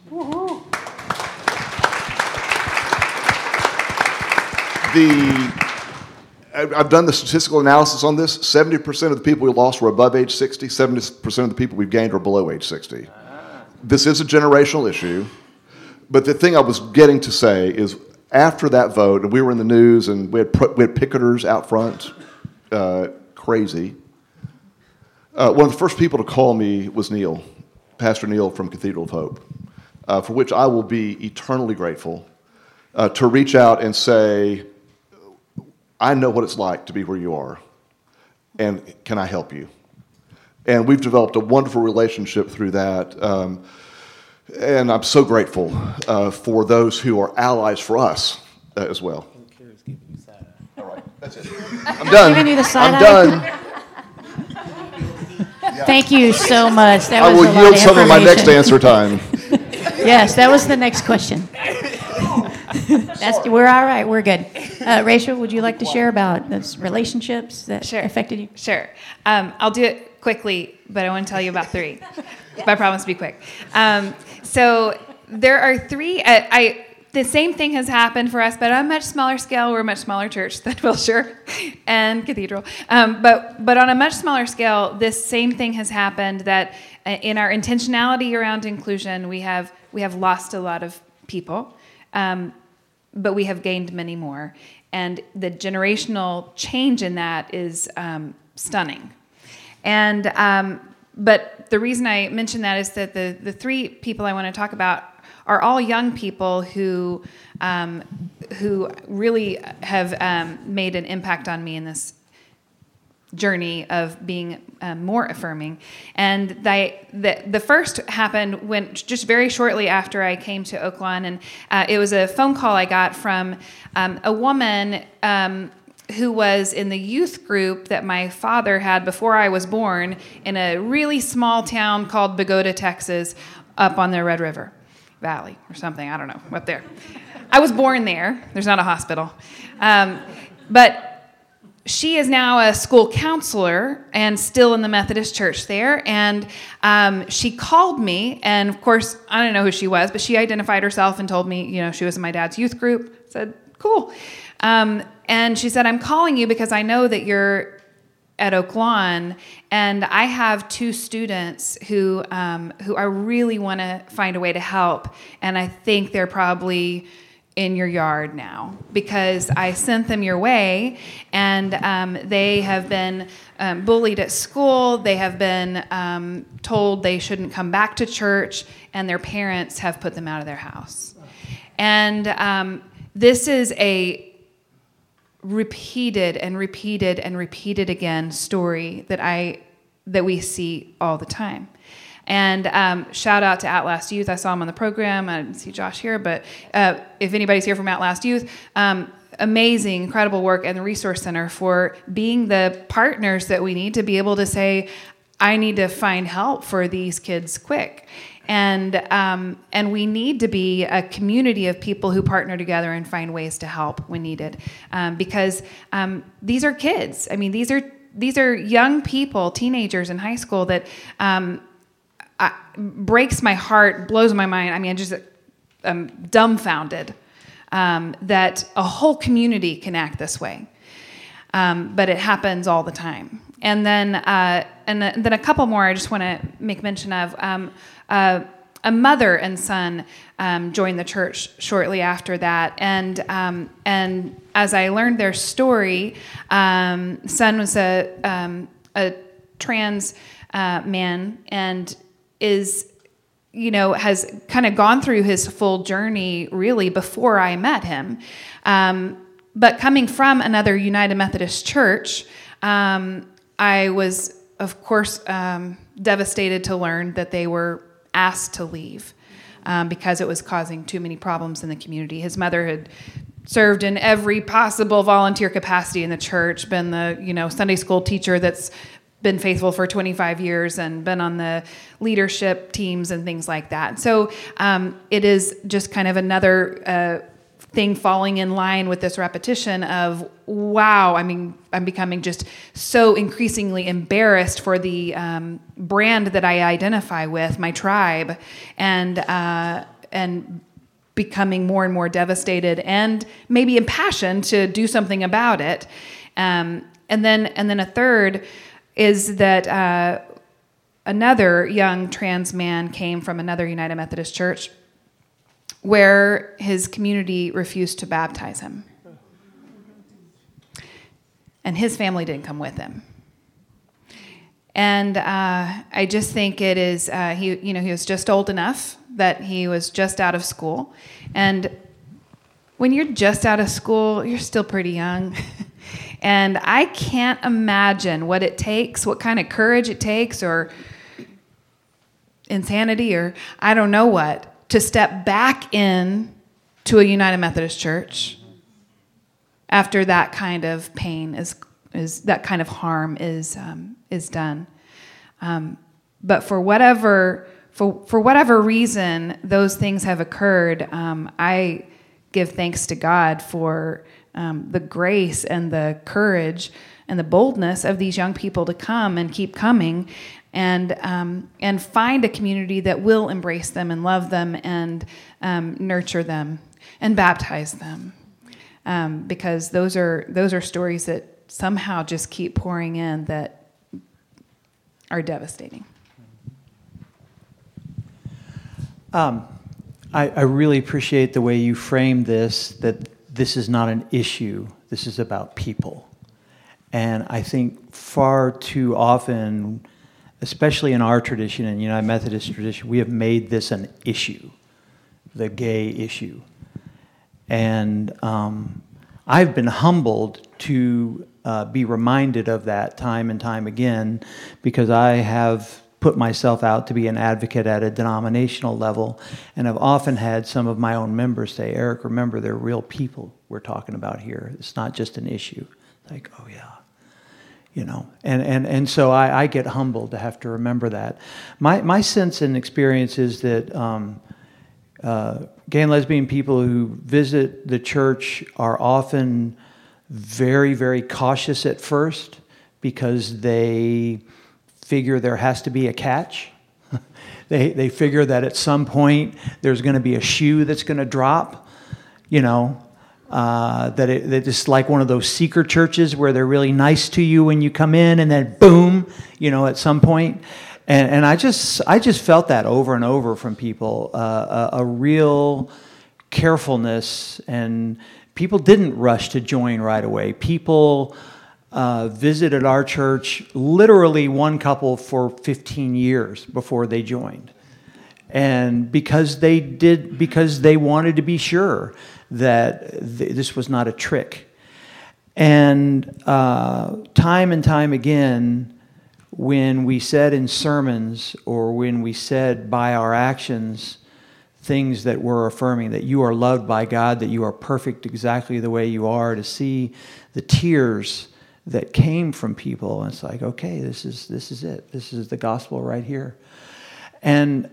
I've done the statistical analysis on this. 70% of the people we lost were above age 60. 70% of the people we've gained are below age 60. This is a generational issue. But the thing I was getting to say is after that vote, and we were in the news, and we had picketers out front, crazy. One of the first people to call me was Neil, Pastor Neil from Cathedral of Hope, for which I will be eternally grateful, to reach out and say, I know what it's like to be where you are, and can I help you? And we've developed a wonderful relationship through that, and I'm so grateful for those who are allies for us as well. All right, that's it. I'm done. Giving you the side I'm eye? done. Thank you so much. That I was will a lot yield of some of my next information. answer time. Yes, that was the next question. We're all right. We're good. Rachel, would you like to share about those relationships that affected you? Sure. I'll do it quickly, but I want to tell you about 3. I promise to be quick. So there are 3. The same thing has happened for us, but on a much smaller scale. We're a much smaller church than Wilshire and Cathedral. But on a much smaller scale, this same thing has happened, that in our intentionality around inclusion, we have lost a lot of people, but we have gained many more. And the generational change in that is stunning. And but the reason I mention that is that the 3 people I want to talk about are all young people who really have made an impact on me in this journey of being more affirming. And the first happened when just very shortly after I came to Oaklawn, and it was a phone call I got from a woman who was in the youth group that my father had before I was born in a really small town called Bogota, Texas, up on the Red River Valley or something. I don't know, up there. I was born there. There's not a hospital. But she is now a school counselor and still in the Methodist church there. And she called me, and of course, I don't know who she was, but she identified herself and told me, she was in my dad's youth group. I said, cool. And she said, I'm calling you because I know that you're at Oaklawn, and I have 2 students who I really want to find a way to help, and I think they're probably in your yard now because I sent them your way, and they have been bullied at school. They have been told they shouldn't come back to church, and their parents have put them out of their house. And this is a repeated and repeated and repeated again story that we see all the time. And shout out to At Last Youth. I saw him on the program. I didn't see Josh here, but if anybody's here from At Last Youth, amazing, incredible work, and the Resource Center for being the partners that we need to be able to say, I need to find help for these kids quick. And we need to be a community of people who partner together and find ways to help when needed, because these are kids. I mean, these are young people, teenagers in high school that breaks my heart, blows my mind. I mean, I'm dumbfounded that a whole community can act this way, but it happens all the time. And then a couple more I just want to make mention of. A mother and son joined the church shortly after that, and as I learned their story, son was a trans man and has kind of gone through his full journey really before I met him, but coming from another United Methodist church, I was of course devastated to learn that they were asked to leave because it was causing too many problems in the community. His mother had served in every possible volunteer capacity in the church, been the Sunday school teacher that's been faithful for 25 years and been on the leadership teams and things like that. So it is just kind of another thing falling in line with this repetition of, wow, I mean, I'm becoming just so increasingly embarrassed for the brand that I identify with, my tribe, and becoming more and more devastated and maybe impassioned to do something about it. And then a third is that another young trans man came from another United Methodist church where his community refused to baptize him. And his family didn't come with him. And I just think it is, he was just old enough that he was just out of school. And when you're just out of school, you're still pretty young. And I can't imagine what it takes, what kind of courage it takes, or insanity, or I don't know what, to step back in to a United Methodist church after that kind of pain is that kind of harm is done. But for whatever reason those things have occurred, I give thanks to God for the grace and the courage and the boldness of these young people to come and keep coming and find a community that will embrace them and love them and nurture them and baptize them, because those are stories that somehow just keep pouring in that are devastating. I really appreciate the way you framed this, that this is not an issue, this is about people. And I think far too often, especially in our tradition, in United Methodist tradition, we have made this an issue, the gay issue. And I've been humbled to be reminded of that time and time again, because I have put myself out to be an advocate at a denominational level, and I've often had some of my own members say, Eric, remember, they're real people we're talking about here. It's not just an issue. Like, oh yeah. And so I get humbled to have to remember that. My sense and experience is that gay and lesbian people who visit the church are often very, very cautious at first, because they figure there has to be a catch. They figure that at some point there's going to be a shoe that's going to drop, that it's like one of those seeker churches where they're really nice to you when you come in, and then boom, at some point. And I just felt that over and over from people, a real carefulness, and people didn't rush to join right away. People visited our church, literally one couple, for 15 years before they joined. And because they wanted to be sure that this was not a trick. And time and time again, when we said in sermons, or when we said by our actions things that were affirming that you are loved by God, that you are perfect exactly the way you are, to see the tears that came from people, and it's like, okay, this is it. This is the gospel right here. And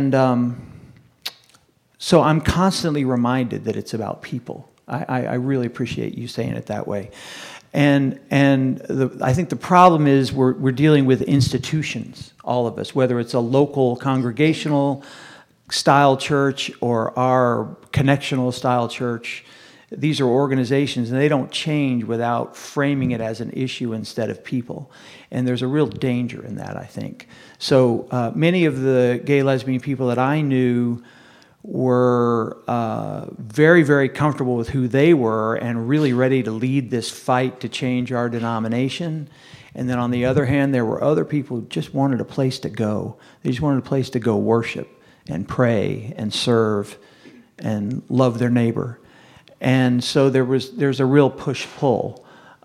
so I'm constantly reminded that it's about people. I really appreciate you saying it that way. And I think the problem is we're dealing with institutions, all of us, whether it's a local congregational style church or our connectional style church. These are organizations, and they don't change without framing it as an issue instead of people. And there's a real danger in that, I think. So many of the gay, lesbian people that I knew were very, very comfortable with who they were and really ready to lead this fight to change our denomination. And then on the other hand, there were other people who just wanted a place to go. They just wanted a place to go worship and pray and serve and love their neighbor. And so there's a real push-pull.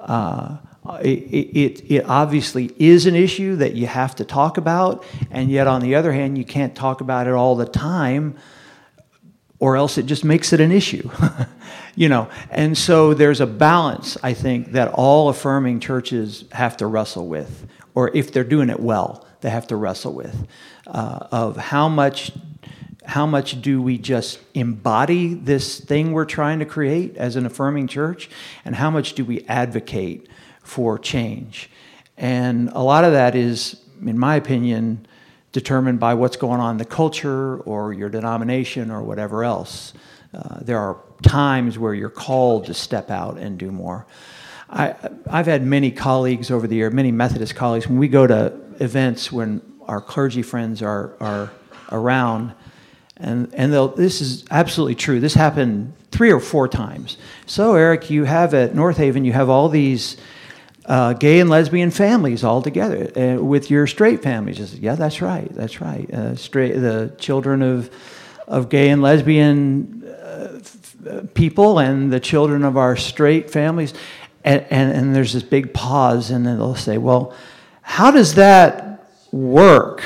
It obviously is an issue that you have to talk about, and yet on the other hand, you can't talk about it all the time, or else it just makes it an issue. And so there's a balance, I think, that all affirming churches have to wrestle with, or if they're doing it well, they have to wrestle with, of how much do we just embody this thing we're trying to create as an affirming church, and how much do we advocate for change? And a lot of that is, in my opinion, determined by what's going on in the culture or your denomination or whatever else. There are times where you're called to step out and do more. I've had many colleagues over the year, many Methodist colleagues, when we go to events when our clergy friends are around, and this is absolutely true. This happened 3 or 4 times. So, Eric, you have at North Haven, you have all these gay and lesbian families all together with your straight families. I said, yeah, that's right. The children of gay and lesbian people and the children of our straight families. And there's this big pause, and then they'll say, well, how does that work?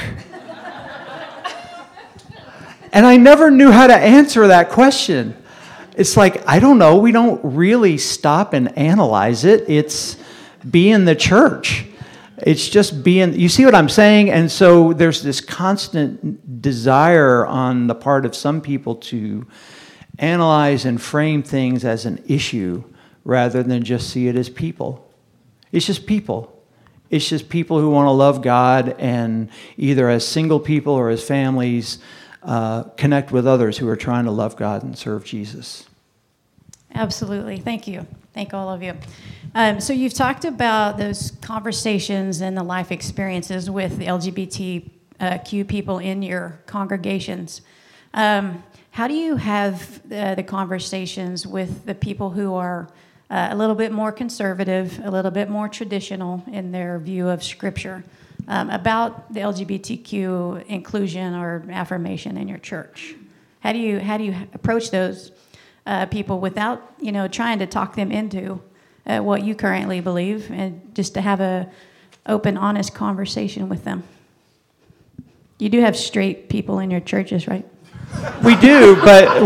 And I never knew how to answer that question. It's like, I don't know. We don't really stop and analyze it. It's being the church. It's just being, you see what I'm saying? And so there's this constant desire on the part of some people to analyze and frame things as an issue rather than just see it as people. It's just people. It's just people who want to love God, and either as single people or as families connect with others who are trying to love God and serve Jesus. Absolutely. Thank you. Thank all of you. So you've talked about those conversations and the life experiences with the LGBTQ people in your congregations. How do you have the conversations with the people who are a little bit more conservative, a little bit more traditional in their view of Scripture, about the LGBTQ inclusion or affirmation in your church? How do you approach those people without trying to talk them into what you currently believe, and just to have a open, honest conversation with them? You do have straight people in your churches, right? We do, but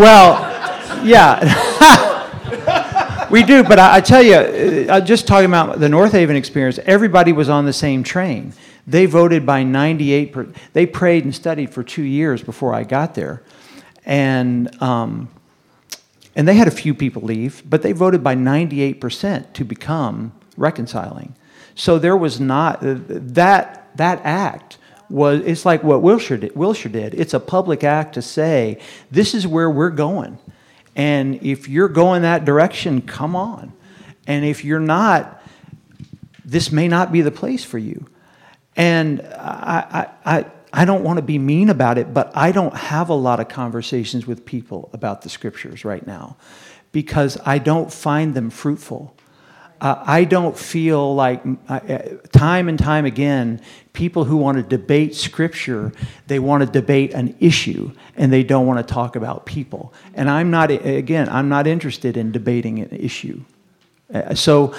yeah. We do, but I tell you, just talking about the North Haven experience, everybody was on the same train. They voted by 98%. They prayed and studied for 2 years before I got there. And they had a few people leave, but they voted by 98% to become reconciling. So there was not, that act was, it's like what Wilshire did. It's a public act to say, this is where we're going. And if you're going that direction, come on. And if you're not, this may not be the place for you. And I don't want to be mean about it, but I don't have a lot of conversations with people about the Scriptures right now because I don't find them fruitful. I don't feel like, time and time again, people who want to debate Scripture, they want to debate an issue, and they don't want to talk about people. And I'm not interested in debating an issue. So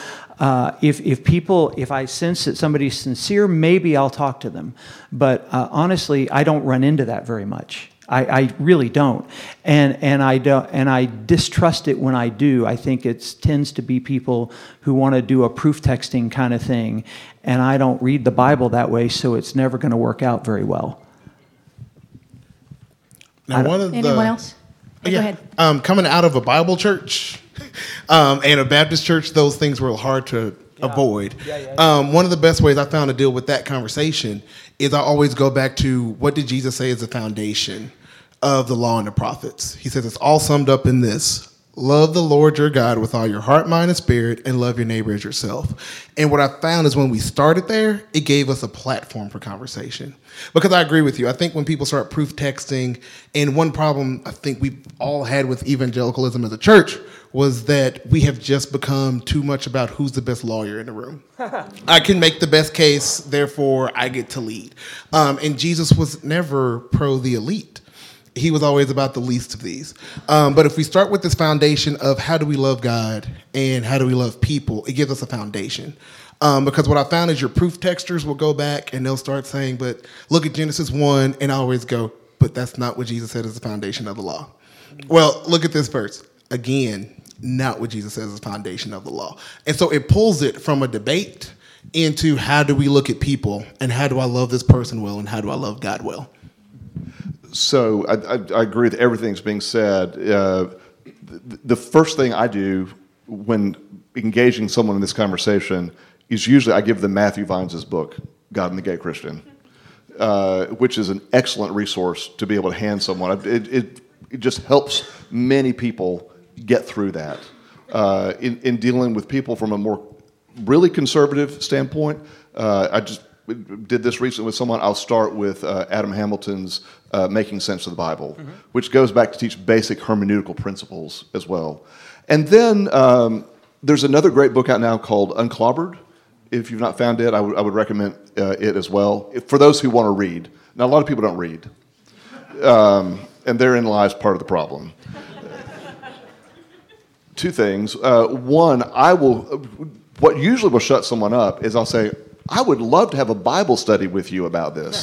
if I sense that somebody's sincere, maybe I'll talk to them. But honestly, I don't run into that very much. I really don't, and I distrust it when I do. I think it tends to be people who want to do a proof texting kind of thing, and I don't read the Bible that way, so it's never going to work out very well. Now, anyone else? Go ahead. Coming out of a Bible church and a Baptist church, those things were hard to avoid. One of the best ways I found to deal with that conversation is I always go back to what did Jesus say is the foundation of the law and the prophets. He says it's all summed up in this: love the Lord your God with all your heart, mind, and spirit, and love your neighbor as yourself. And what I found is when we started there, it gave us a platform for conversation. Because I agree with you. I think when people start proof texting, and one problem I think we all had with evangelicalism as a church was that we have just become too much about who's the best lawyer in the room. I can make the best case, therefore I get to lead. And Jesus was never pro the elite. He was always about the least of these. But if we start with this foundation of how do we love God and how do we love people, it gives us a foundation. Because what I found is your proof texters will go back and they'll start saying, but look at Genesis 1, and I always go, but that's not what Jesus said is the foundation of the law. Well, look at this verse. Again, not what Jesus says is the foundation of the law. And so it pulls it from a debate into how do we look at people, and how do I love this person well, and how do I love God well? So I agree with everything that's being said. The first thing I do when engaging someone in this conversation is usually I give them Matthew Vines' book, God and the Gay Christian, which is an excellent resource to be able to hand someone. It just helps many people get through that. In dealing with people from a more really conservative standpoint, I just did this recently with someone. I'll start with Adam Hamilton's Making Sense of the Bible, which goes back to teach basic hermeneutical principles as well. And then there's another great book out now called Unclobbered. If you've not found it, I would recommend it as well, for those who want to read. Now, a lot of people don't read, and therein lies part of the problem. Two things. One, what usually will shut someone up is I'll say, I would love to have a Bible study with you about this.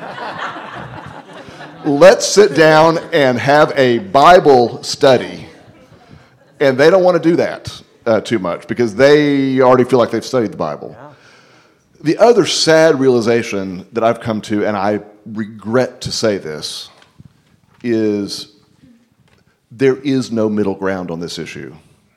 Let's sit down and have a Bible study. And they don't want to do that too much because they already feel like they've studied the Bible. Yeah. The other sad realization that I've come to, and I regret to say this, is there is no middle ground on this issue.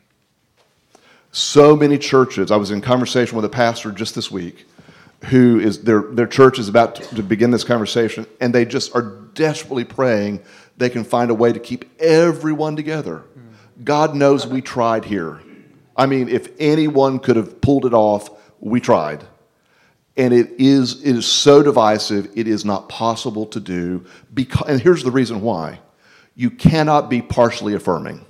So many churches, I was in conversation with a pastor just this week, who is their church is about to begin this conversation, and they just are desperately praying they can find a way to keep everyone together. God knows we tried here. I mean, if anyone could have pulled it off, we tried. And it is so divisive, it is not possible to do. And here's the reason why. You cannot be partially affirming.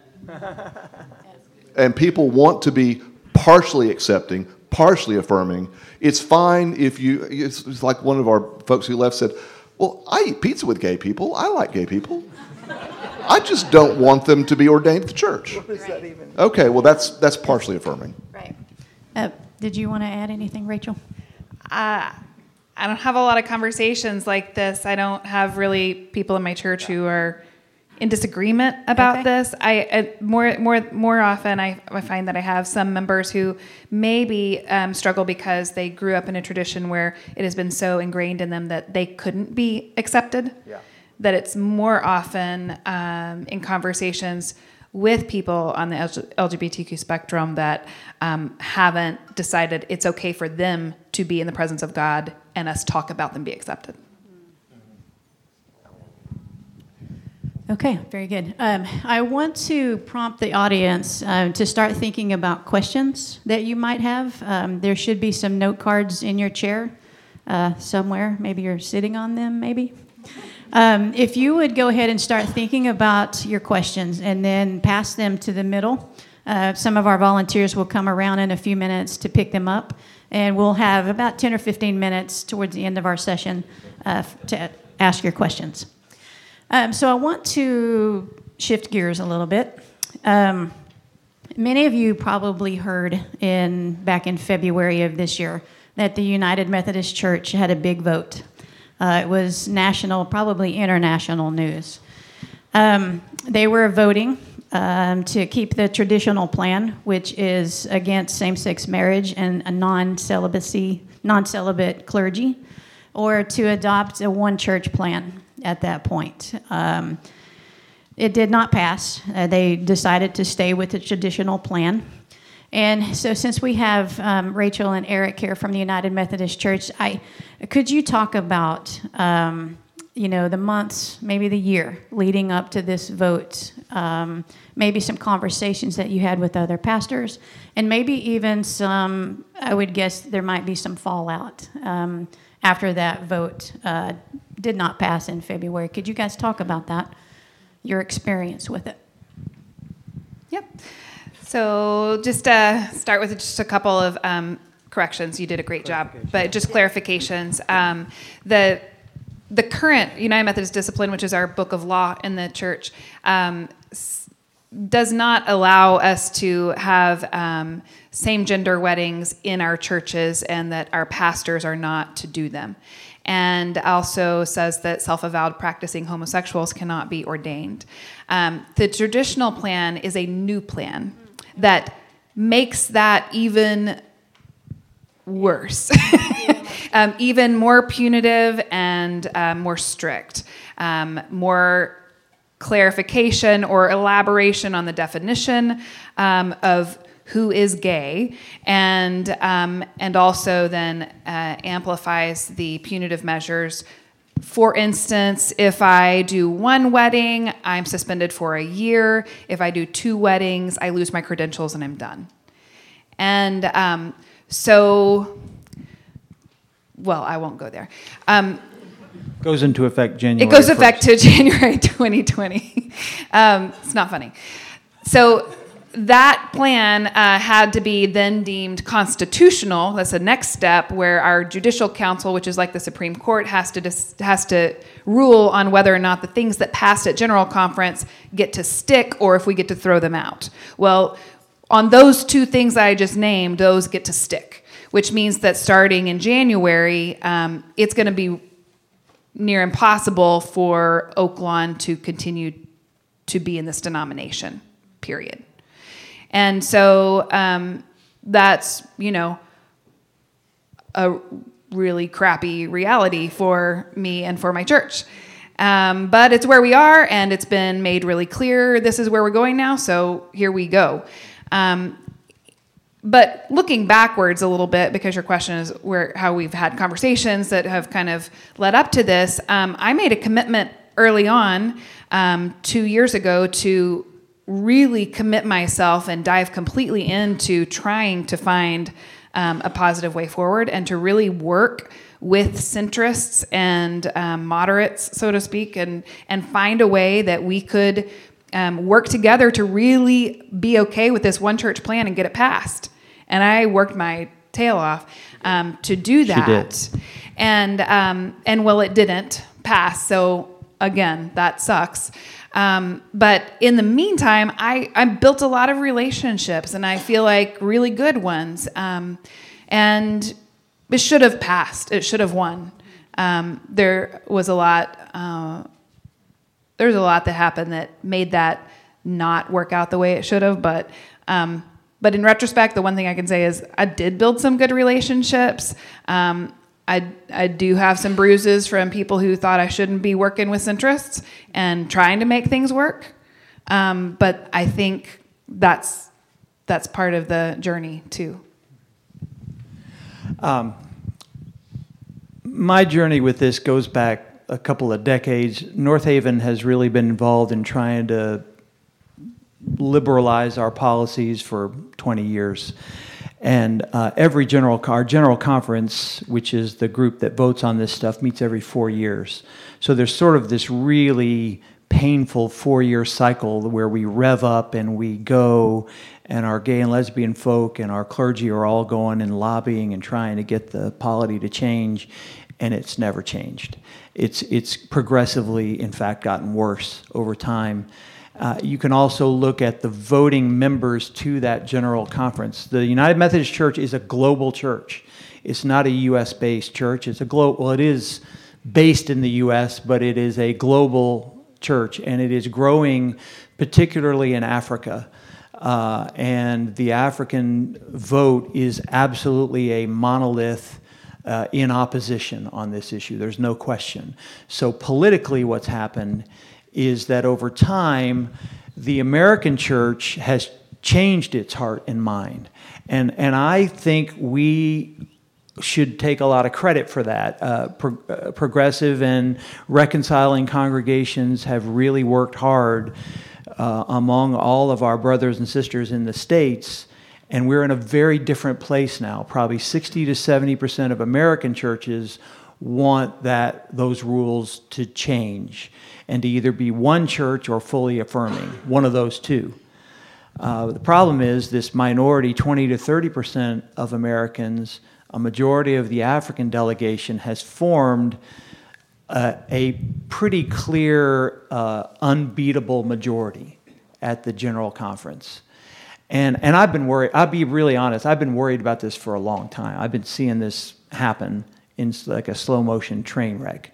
And people want to be partially accepting, partially affirming. It's fine if it's like one of our folks who left said, well, I eat pizza with gay people. I like gay people. I just don't want them to be ordained at the church. What does that even mean? Okay, well, that's partially affirming. Right. Did you want to add anything, Rachel? I don't have a lot of conversations like this. I don't have really people in my church who are in disagreement about this. I more often I find that I have some members who maybe struggle because they grew up in a tradition where it has been so ingrained in them that they couldn't be accepted. Yeah. That it's more often in conversations with people on the LGBTQ spectrum that haven't decided it's okay for them to be in the presence of God and us talk about them be accepted. Okay, very good. I want to prompt the audience to start thinking about questions that you might have. There should be some note cards in your chair somewhere. Maybe you're sitting on them, maybe. If you would go ahead and start thinking about your questions and then pass them to the middle. Some of our volunteers will come around in a few minutes to pick them up, and we'll have about 10 or 15 minutes towards the end of our session to ask your questions. So I want to shift gears a little bit. Many of you probably heard back in February of this year that the United Methodist Church had a big vote. It was national, probably international news. They were voting to keep the traditional plan, which is against same-sex marriage and a non-celibate clergy, or to adopt a one-church plan at that point. It did not pass. They decided to stay with the traditional plan. And so since we have Rachel and Eric here from the United Methodist Church, could you talk about the months, maybe the year leading up to this vote, maybe some conversations that you had with other pastors, and maybe even some, I would guess there might be some fallout after that vote did not pass in February. Could you guys talk about that, your experience with it? Yep. So just start with just a couple of corrections. You did a great job, but just clarifications. The current United Methodist Discipline, which is our book of law in the church, does not allow us to have same-gender weddings in our churches, and that our pastors are not to do them. and also says that self-avowed practicing homosexuals cannot be ordained. The traditional plan is a new plan that makes that even worse, even more punitive and more strict, more clarification or elaboration on the definition of who is gay, and also then amplifies the punitive measures. For instance, if I do one wedding, I'm suspended for a year. If I do 2 weddings, I lose my credentials and I'm done. And well, I won't go there. Goes into effect January. It goes into 1st. effect to January 2020. It's not funny. So that plan had to be then deemed constitutional. That's the next step, where our judicial council, which is like the Supreme Court, has to rule on whether or not the things that passed at General Conference get to stick, or if we get to throw them out. Well, on those 2 things I just named, those get to stick, which means that starting in January, it's going to be near impossible for Oaklawn to continue to be in this denomination, period. And so that's, a really crappy reality for me and for my church. But it's where we are, and it's been made really clear this is where we're going now, so here we go. But looking backwards a little bit, because your question is how we've had conversations that have kind of led up to this, I made a commitment early on 2 years ago to really commit myself and dive completely into trying to find a positive way forward, and to really work with centrists and moderates, so to speak, and find a way that we could work together to really be okay with this one church plan and get it passed. And I worked my tail off to do that. She did. And well, it didn't pass. So again, that sucks. But in the meantime, I built a lot of relationships, and I feel like really good ones. And it should have passed. It should have won. There was a lot. There's a lot that happened that made that not work out the way it should have. But in retrospect, the one thing I can say is I did build some good relationships. I do have some bruises from people who thought I shouldn't be working with centrists and trying to make things work. But I think that's part of the journey too. My journey with this goes back a couple of decades. North Haven has really been involved in trying to liberalize our policies for 20 years. And our general conference, which is the group that votes on this stuff, meets every 4 years. So there's sort of this really painful 4-year cycle where we rev up and we go, and our gay and lesbian folk and our clergy are all going and lobbying and trying to get the polity to change, and it's never changed. It's progressively, in fact, gotten worse over time. You can also look at the voting members to that general conference. The United Methodist Church is a global church. It's not a U.S.-based church. It is based in the U.S., but it is a global church, and it is growing particularly in Africa. And the African vote is absolutely a monolith in opposition on this issue. There's no question. So politically, what's happened is that over time, the American church has changed its heart and mind. And I think we should take a lot of credit for that. Progressive and reconciling congregations have really worked hard among all of our brothers and sisters in the States, and we're in a very different place now. Probably 60 to 70% of American churches want those rules to change and to either be one church or fully affirming, one of those two. The problem is this minority, 20 to 30% of Americans, a majority of the African delegation, has formed a pretty clear, unbeatable majority at the General Conference. And I've been worried, I'll be really honest, I've been worried about this for a long time. I've been seeing this happen in like a slow motion train wreck.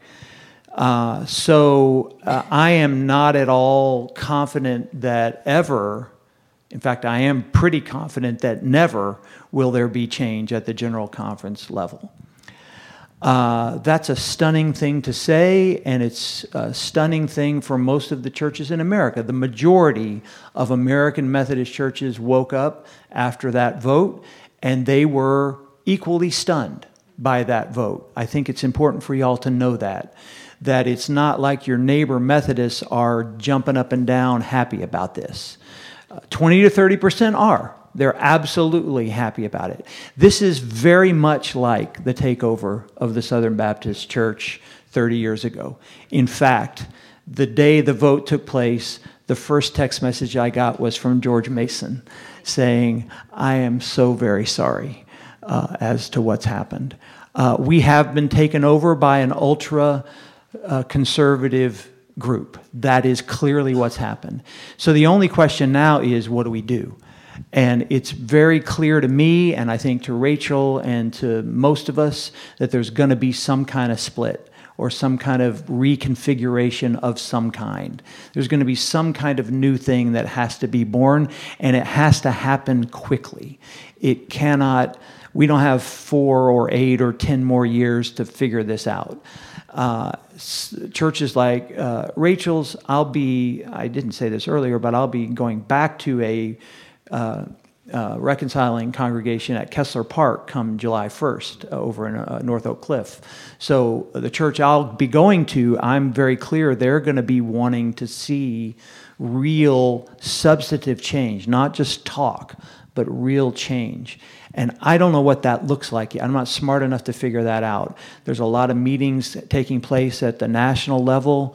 So I am not at all confident that ever, in fact, I am pretty confident that never will there be change at the General Conference level. That's a stunning thing to say, and it's a stunning thing for most of the churches in America. The majority of American Methodist churches woke up after that vote, and they were equally stunned by that vote. I think it's important for y'all to know that it's not like your neighbor Methodists are jumping up and down happy about this. 20 to 30% are. They're absolutely happy about it. This is very much like the takeover of the Southern Baptist Church 30 years ago. In fact, the day the vote took place, the first text message I got was from George Mason saying, "I am so very sorry as to what's happened." We have been taken over by an ultra conservative group. That is clearly what's happened. So the only question now is, what do we do? And it's very clear to me, and I think to Rachel and to most of us, that there's going to be some kind of split or some kind of reconfiguration of some kind. There's going to be some kind of new thing that has to be born, and it has to happen quickly. It cannot, we don't have 4 or 8 or 10 more years to figure this out. Churches like Rachel's, I didn't say this earlier, but I'll be going back to a reconciling congregation at Kessler Park come July 1st over in North Oak Cliff. So the church I'll be going to, I'm very clear they're going to be wanting to see real substantive change, not just talk, but real change. And I don't know what that looks like yet. I'm not smart enough to figure that out. There's a lot of meetings taking place at the national level,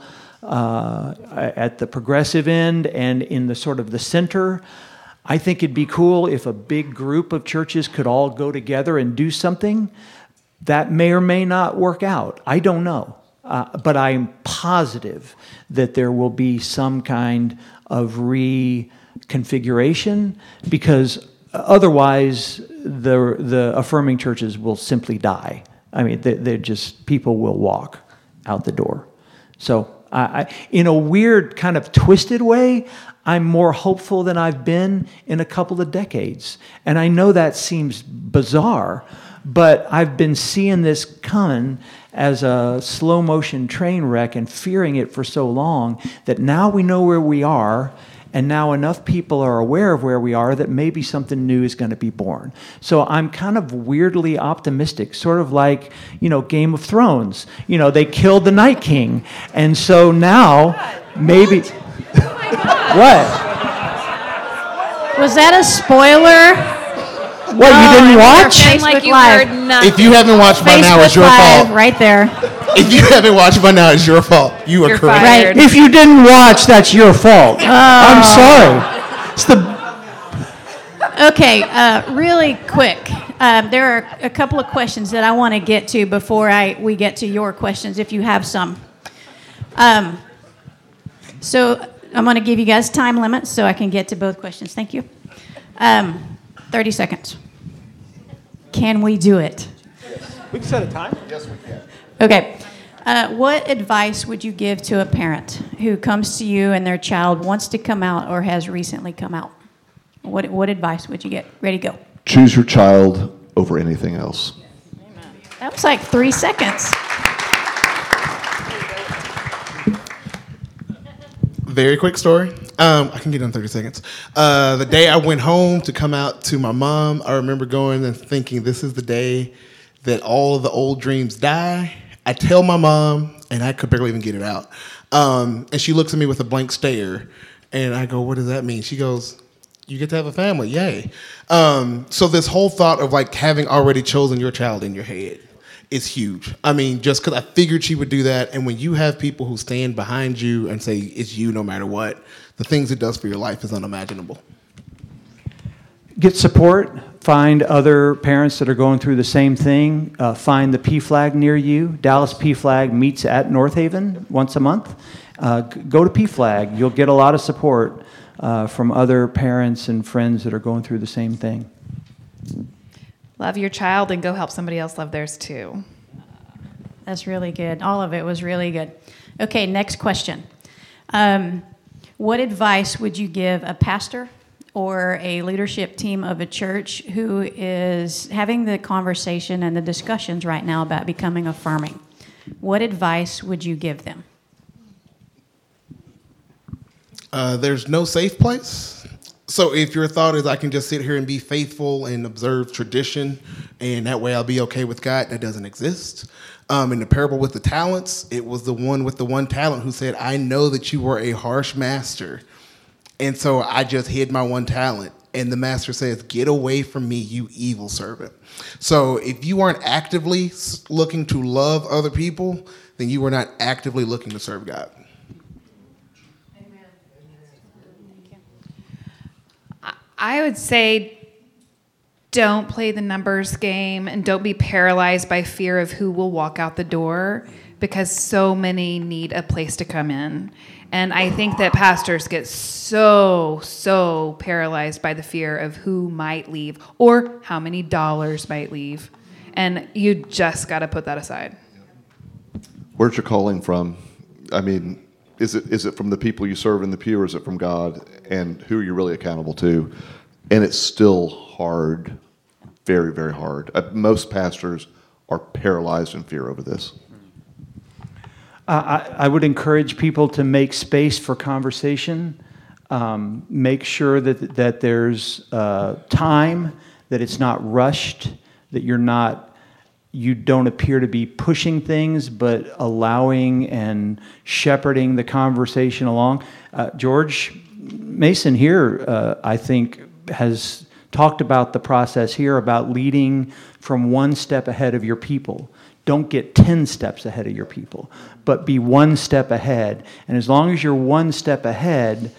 at the progressive end, and in the sort of the center. I think it'd be cool if a big group of churches could all go together and do something. That may or may not work out. I don't know. But I'm positive that there will be some kind of reconfiguration, because otherwise the affirming churches will simply die. I mean, they're just, people will walk out the door. So I, in a weird kind of twisted way, I'm more hopeful than I've been in a couple of decades. And I know that seems bizarre, but I've been seeing this coming as a slow motion train wreck and fearing it for so long that now we know where we are, and now enough people are aware of where we are that maybe something new is going to be born. So I'm kind of weirdly optimistic, sort of like, Game of Thrones. They killed the Night King. And so now maybe... What? Was that a spoiler? What, you didn't watch? Like you Live. heard nothing. If you haven't watched by now, it's your Live, fault. right there. If you haven't watched by now, it's your fault. You are You're correct. fired. If you didn't watch, that's your fault. I'm sorry. It's Okay, really quick. There are a couple of questions that I want to get to before we get to your questions, if you have some. So I'm going to give you guys time limits so I can get to both questions. Thank you. 30 seconds. Can we do it? We can set a time. Yes, we can. Okay. What advice would you give to a parent who comes to you and their child wants to come out or has recently come out? What advice would you get? Ready, go. Choose your child over anything else. That was like 3 seconds. Very quick story. I can get in 30 seconds. The day I went home to come out to my mom, I remember going and thinking, this is the day that all of the old dreams die. I tell my mom, and I could barely even get it out. And she looks at me with a blank stare, and I go, what does that mean? She goes, you get to have a family, yay. So this whole thought of like having already chosen your child in your head is huge. I mean, just because I figured she would do that, and when you have people who stand behind you and say it's you no matter what, the things it does for your life is unimaginable. Get support. Find other parents that are going through the same thing. Find the PFLAG near you. Dallas PFLAG meets at North Haven once a month. Go to PFLAG. You'll get a lot of support from other parents and friends that are going through the same thing. Love your child and go help somebody else love theirs too. That's really good. All of it was really good. Okay, next question. What advice would you give a pastor or a leadership team of a church who is having the conversation and the discussions right now about becoming affirming? What advice would you give them? There's no safe place. So if your thought is I can just sit here and be faithful and observe tradition and that way I'll be okay with God, that doesn't exist. In the parable with the talents, it was the one with the one talent who said, I know that you were a harsh master. And so I just hid my one talent. And the master says, get away from me, you evil servant. So if you aren't actively looking to love other people, then you are not actively looking to serve God. I would say don't play the numbers game and don't be paralyzed by fear of who will walk out the door, because so many need a place to come in. And I think that pastors get so paralyzed by the fear of who might leave or how many dollars might leave. And you just got to put that aside. Where's your calling from? I mean, is it from the people you serve in the pew, or is it from God? And who are you really accountable to? And it's still hard, very, very hard. Most pastors are paralyzed in fear over this. I would encourage people to make space for conversation. Make sure that there's time, that it's not rushed, that you don't appear to be pushing things, but allowing and shepherding the conversation along. George Mason here, I think, has talked about the process here about leading from one step ahead of your people. Don't get 10 steps ahead of your people, but be one step ahead. And as long as you're one step ahead,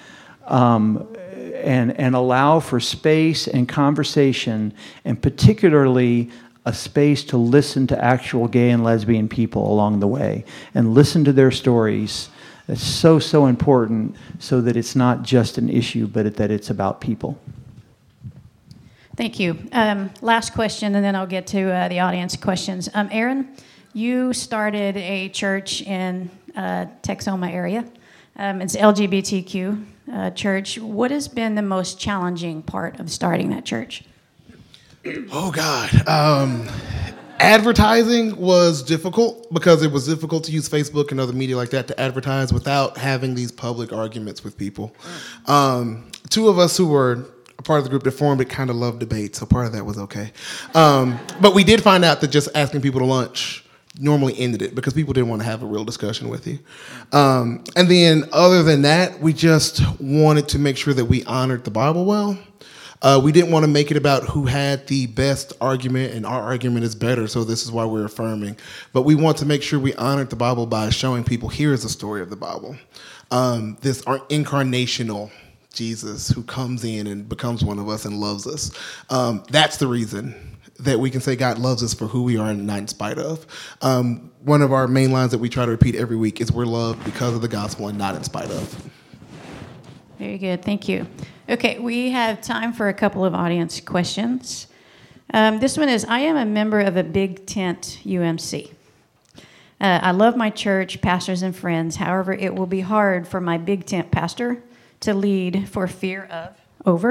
and allow for space and conversation, and particularly a space to listen to actual gay and lesbian people along the way, and listen to their stories. It's so important, so that it's not just an issue, but that it's about people. Thank you. Last question, and then I'll get to the audience questions. Aaron, you started a church in Texoma area. It's LGBTQ church. What has been the most challenging part of starting that church? Oh, God. Advertising was difficult because it was difficult to use Facebook and other media like that to advertise without having these public arguments with people. Two of us who were a part of the group that formed it kind of loved debate, so part of that was okay. But we did find out that just asking people to lunch normally ended it because people didn't want to have a real discussion with you. And then other than that, we just wanted to make sure that we honored the Bible well. We didn't want to make it about who had the best argument, and our argument is better, so this is why we're affirming. But we want to make sure we honored the Bible by showing people, here's the story of the Bible. This incarnational Jesus who comes in and becomes one of us and loves us. That's the reason that we can say God loves us for who we are and not in spite of. One of our main lines that we try to repeat every week is we're loved because of the gospel and not in spite of. Very good. Thank you. Okay, we have time for a couple of audience questions. This one is, I am a member of a Big Tent UMC. I love my church, pastors, and friends. However, it will be hard for my Big Tent pastor to lead for fear of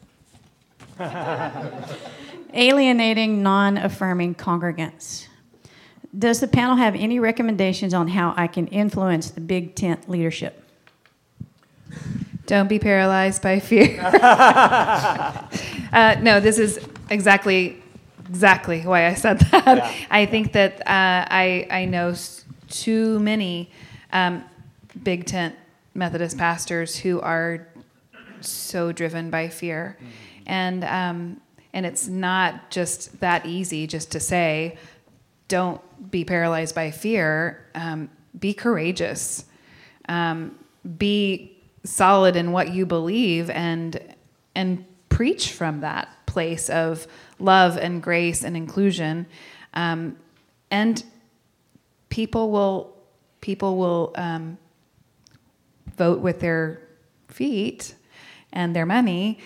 alienating non-affirming congregants. Does the panel have any recommendations on how I can influence the Big Tent leadership? Don't be paralyzed by fear. No, this is exactly why I said that. Yeah. I think that I know too many Big Tent Methodist pastors who are so driven by fear. And it's not just that easy just to say, don't be paralyzed by fear. Be courageous. Be solid in what you believe and preach from that place of love and grace and inclusion. And people will vote with their feet and their money.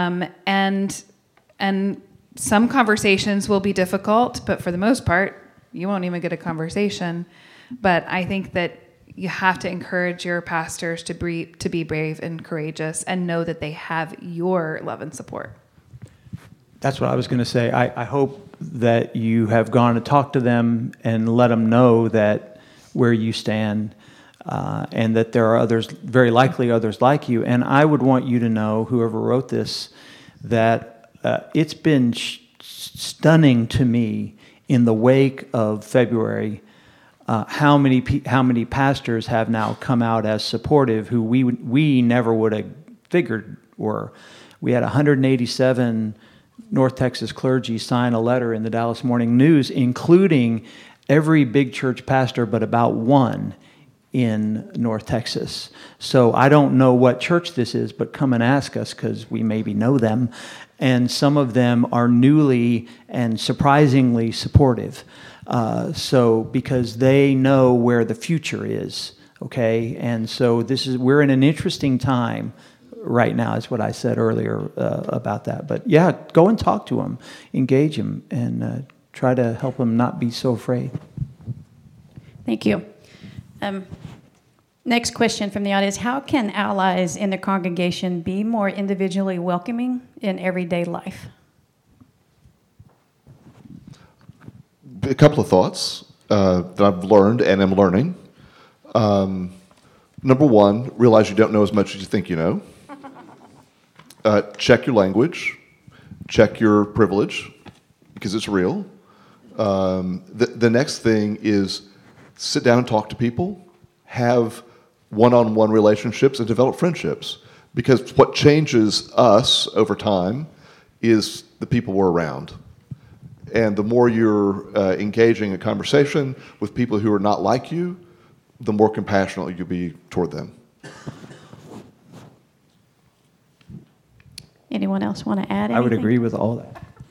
And some conversations will be difficult, but for the most part, you won't even get a conversation. But I think that you have to encourage your pastors to be brave and courageous and know that they have your love and support. That's what I was going to say. I hope that you have gone and talked to them and let them know that where you stand, and that there are others, very likely others like you. And I would want you to know, whoever wrote this, that it's been stunning to me in the wake of February how many pastors have now come out as supportive who we never would have figured were. We had 187 North Texas clergy sign a letter in the Dallas Morning News, including every big church pastor but about one in North Texas. So I don't know what church this is, but come and ask us, because we maybe know them. And some of them are newly and surprisingly supportive. So because they know where the future is, okay? And so we're in an interesting time right now, is what I said earlier about that. But yeah, go and talk to them, engage them, and try to help them not be so afraid. Thank you. Next question from the audience. How can allies in the congregation be more individually welcoming in everyday life? A couple of thoughts that I've learned and am learning. Number one, realize you don't know as much as you think you know. Check your language. Check your privilege, because it's real. The next thing is sit down and talk to people. Have one-on-one relationships and develop friendships. Because what changes us over time is the people we're around. And the more you're engaging a conversation with people who are not like you, the more compassionate you'll be toward them. Anyone else want to add anything? I would agree with all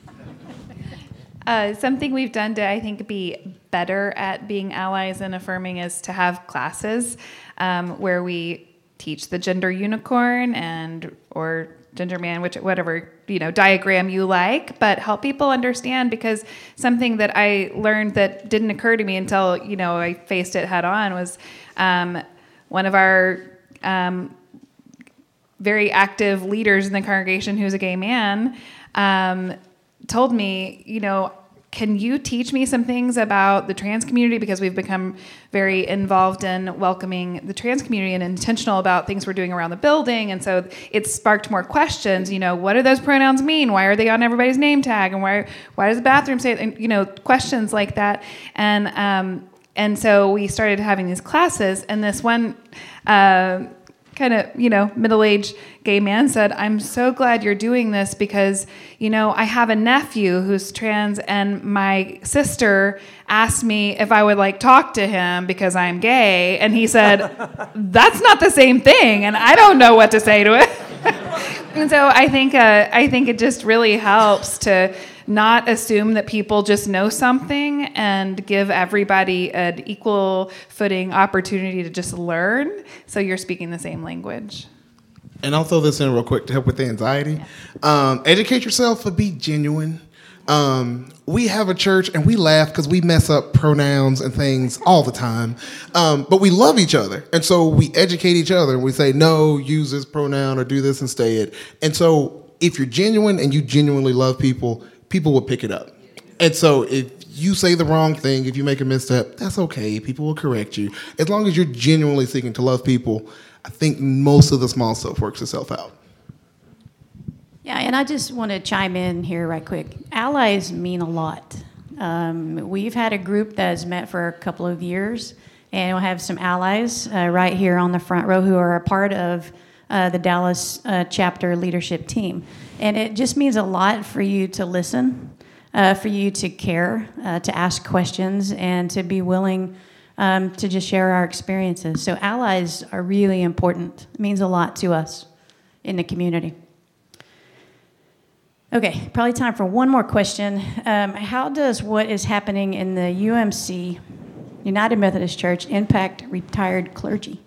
that. Something we've done to, I think, be better at being allies and affirming is to have classes where we teach the gender unicorn or gender man, whatever diagram you like, but help people understand, because something that I learned that didn't occur to me until I faced it head on was one of our very active leaders in the congregation, who's a gay man, told me, can you teach me some things about the trans community? Because we've become very involved in welcoming the trans community and intentional about things we're doing around the building. And so it sparked more questions. What do those pronouns mean? Why are they on everybody's name tag? And why does the bathroom say it? And, questions like that. And so we started having these classes, and this one kind of, middle-aged gay man said, "I'm so glad you're doing this because, I have a nephew who's trans, and my sister asked me if I would talk to him because I'm gay." And he said, "That's not the same thing, and I don't know what to say to it." And so I think it just really helps to not assume that people just know something, and give everybody an equal footing opportunity to just learn, so you're speaking the same language. And I'll throw this in real quick to help with the anxiety. Educate yourself, but be genuine. We have a church, and we laugh because we mess up pronouns and things all the time. But we love each other. And so we educate each other, and we say, no, use this pronoun or do this instead. And so if you're genuine and you genuinely love people, people will pick it up. And so if you say the wrong thing, if you make a misstep, that's okay. People will correct you. As long as you're genuinely seeking to love people, I think most of the small stuff works itself out. Yeah, and I just want to chime in here right quick. Allies mean a lot. We've had a group that has met for a couple of years, and we'll have some allies right here on the front row who are a part of the Dallas chapter leadership team. And it just means a lot for you to listen, for you to care, to ask questions, and to be willing to just share our experiences. So allies are really important. It means a lot to us in the community. Okay, probably time for one more question. How does what is happening in the UMC, United Methodist Church, impact retired clergy?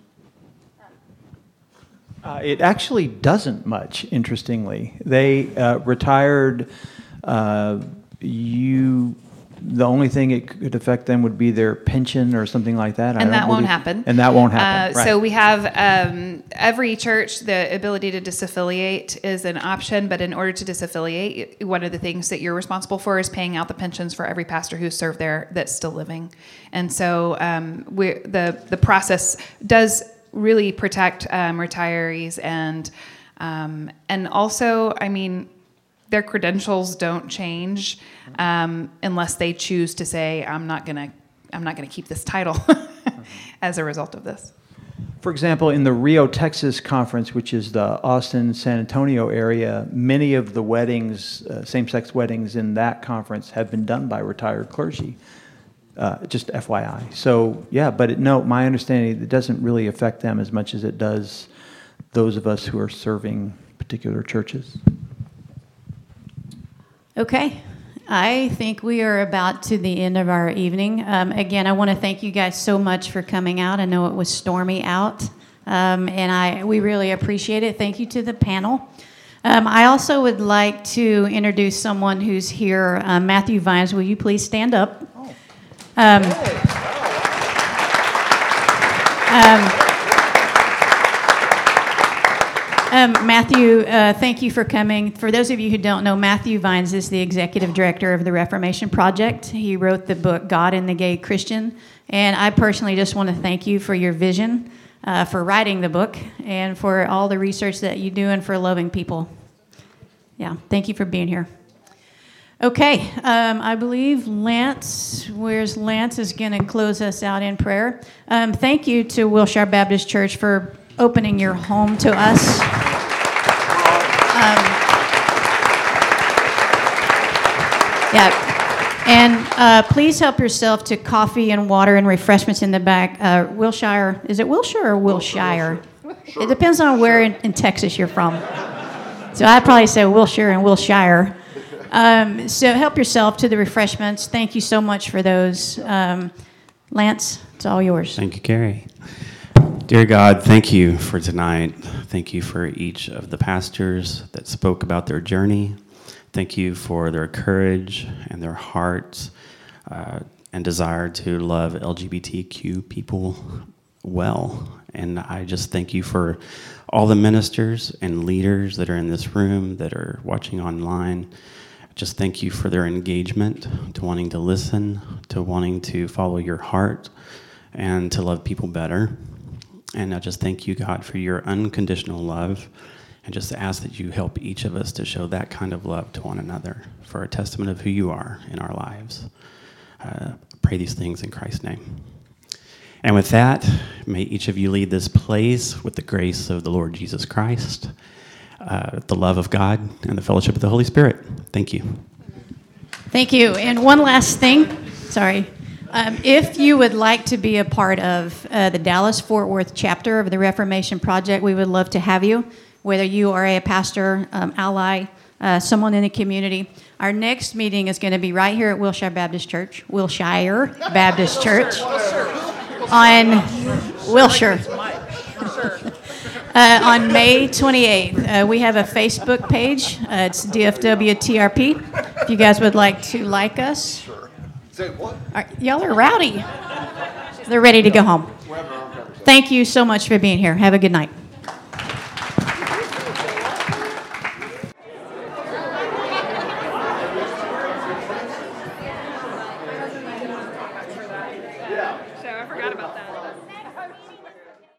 It actually doesn't much, interestingly. They retired the only thing it could affect them would be their pension or something like that. And that won't happen. And that won't happen. Right. So we have every church, the ability to disaffiliate is an option, but in order to disaffiliate, one of the things that you're responsible for is paying out the pensions for every pastor who's served there that's still living. And so the process does really protect retirees and also, I mean, their credentials don't change unless they choose to say, I'm not gonna keep this title as a result of this. For example, in the Rio, Texas conference, which is the Austin, San Antonio area, many of the weddings, same-sex weddings in that conference have been done by retired clergy. Just FYI. So yeah, but my understanding, it doesn't really affect them as much as it does those of us who are serving particular churches. Okay. I think we are about to the end of our evening. Again, I want to thank you guys so much for coming out. I know it was stormy out, and we really appreciate it. Thank you to the panel. I also would like to introduce someone who's here. Matthew Vines, will you please stand up? Matthew, thank you for coming. For those of you who don't know, Matthew Vines is the executive director of the Reformation Project. He wrote the book, God and the Gay Christian. And I personally just want to thank you for your vision, for writing the book, and for all the research that you do and for loving people. Yeah, thank you for being here. Okay, I believe Lance is going to close us out in prayer. Thank you to Wilshire Baptist Church for opening your home to us. And please help yourself to coffee and water and refreshments in the back. Wilshire, is it Wilshire or Wilshire? It depends on where in Texas you're from. So I'd probably say Wilshire and Wilshire. So help yourself to the refreshments. Thank you so much for those. Lance, it's all yours. Thank you, Carrie. Dear God, thank you for tonight. Thank you for each of the pastors that spoke about their journey. Thank you for their courage and their hearts and desire to love LGBTQ people well. And I just thank you for all the ministers and leaders that are in this room, that are watching online. Just thank you for their engagement, to wanting to listen, to wanting to follow your heart, and to love people better. And I just thank you, God, for your unconditional love, and just ask that you help each of us to show that kind of love to one another for a testament of who you are in our lives. Pray these things in Christ's name. And with that, may each of you lead this place with the grace of the Lord Jesus Christ, the love of God, and the fellowship of the Holy Spirit. Thank you. Thank you. And one last thing. Sorry. If you would like to be a part of the Dallas-Fort Worth chapter of the Reformation Project, we would love to have you, whether you are a pastor, ally, someone in the community. Our next meeting is going to be right here at Wilshire Baptist Church, on Wilshire. On May 28th. We have a Facebook page. It's DFW-TRP. If you guys would like to like us. Sure. Say what? Y'all are rowdy. They're ready to go home. Thank you so much for being here. Have a good night.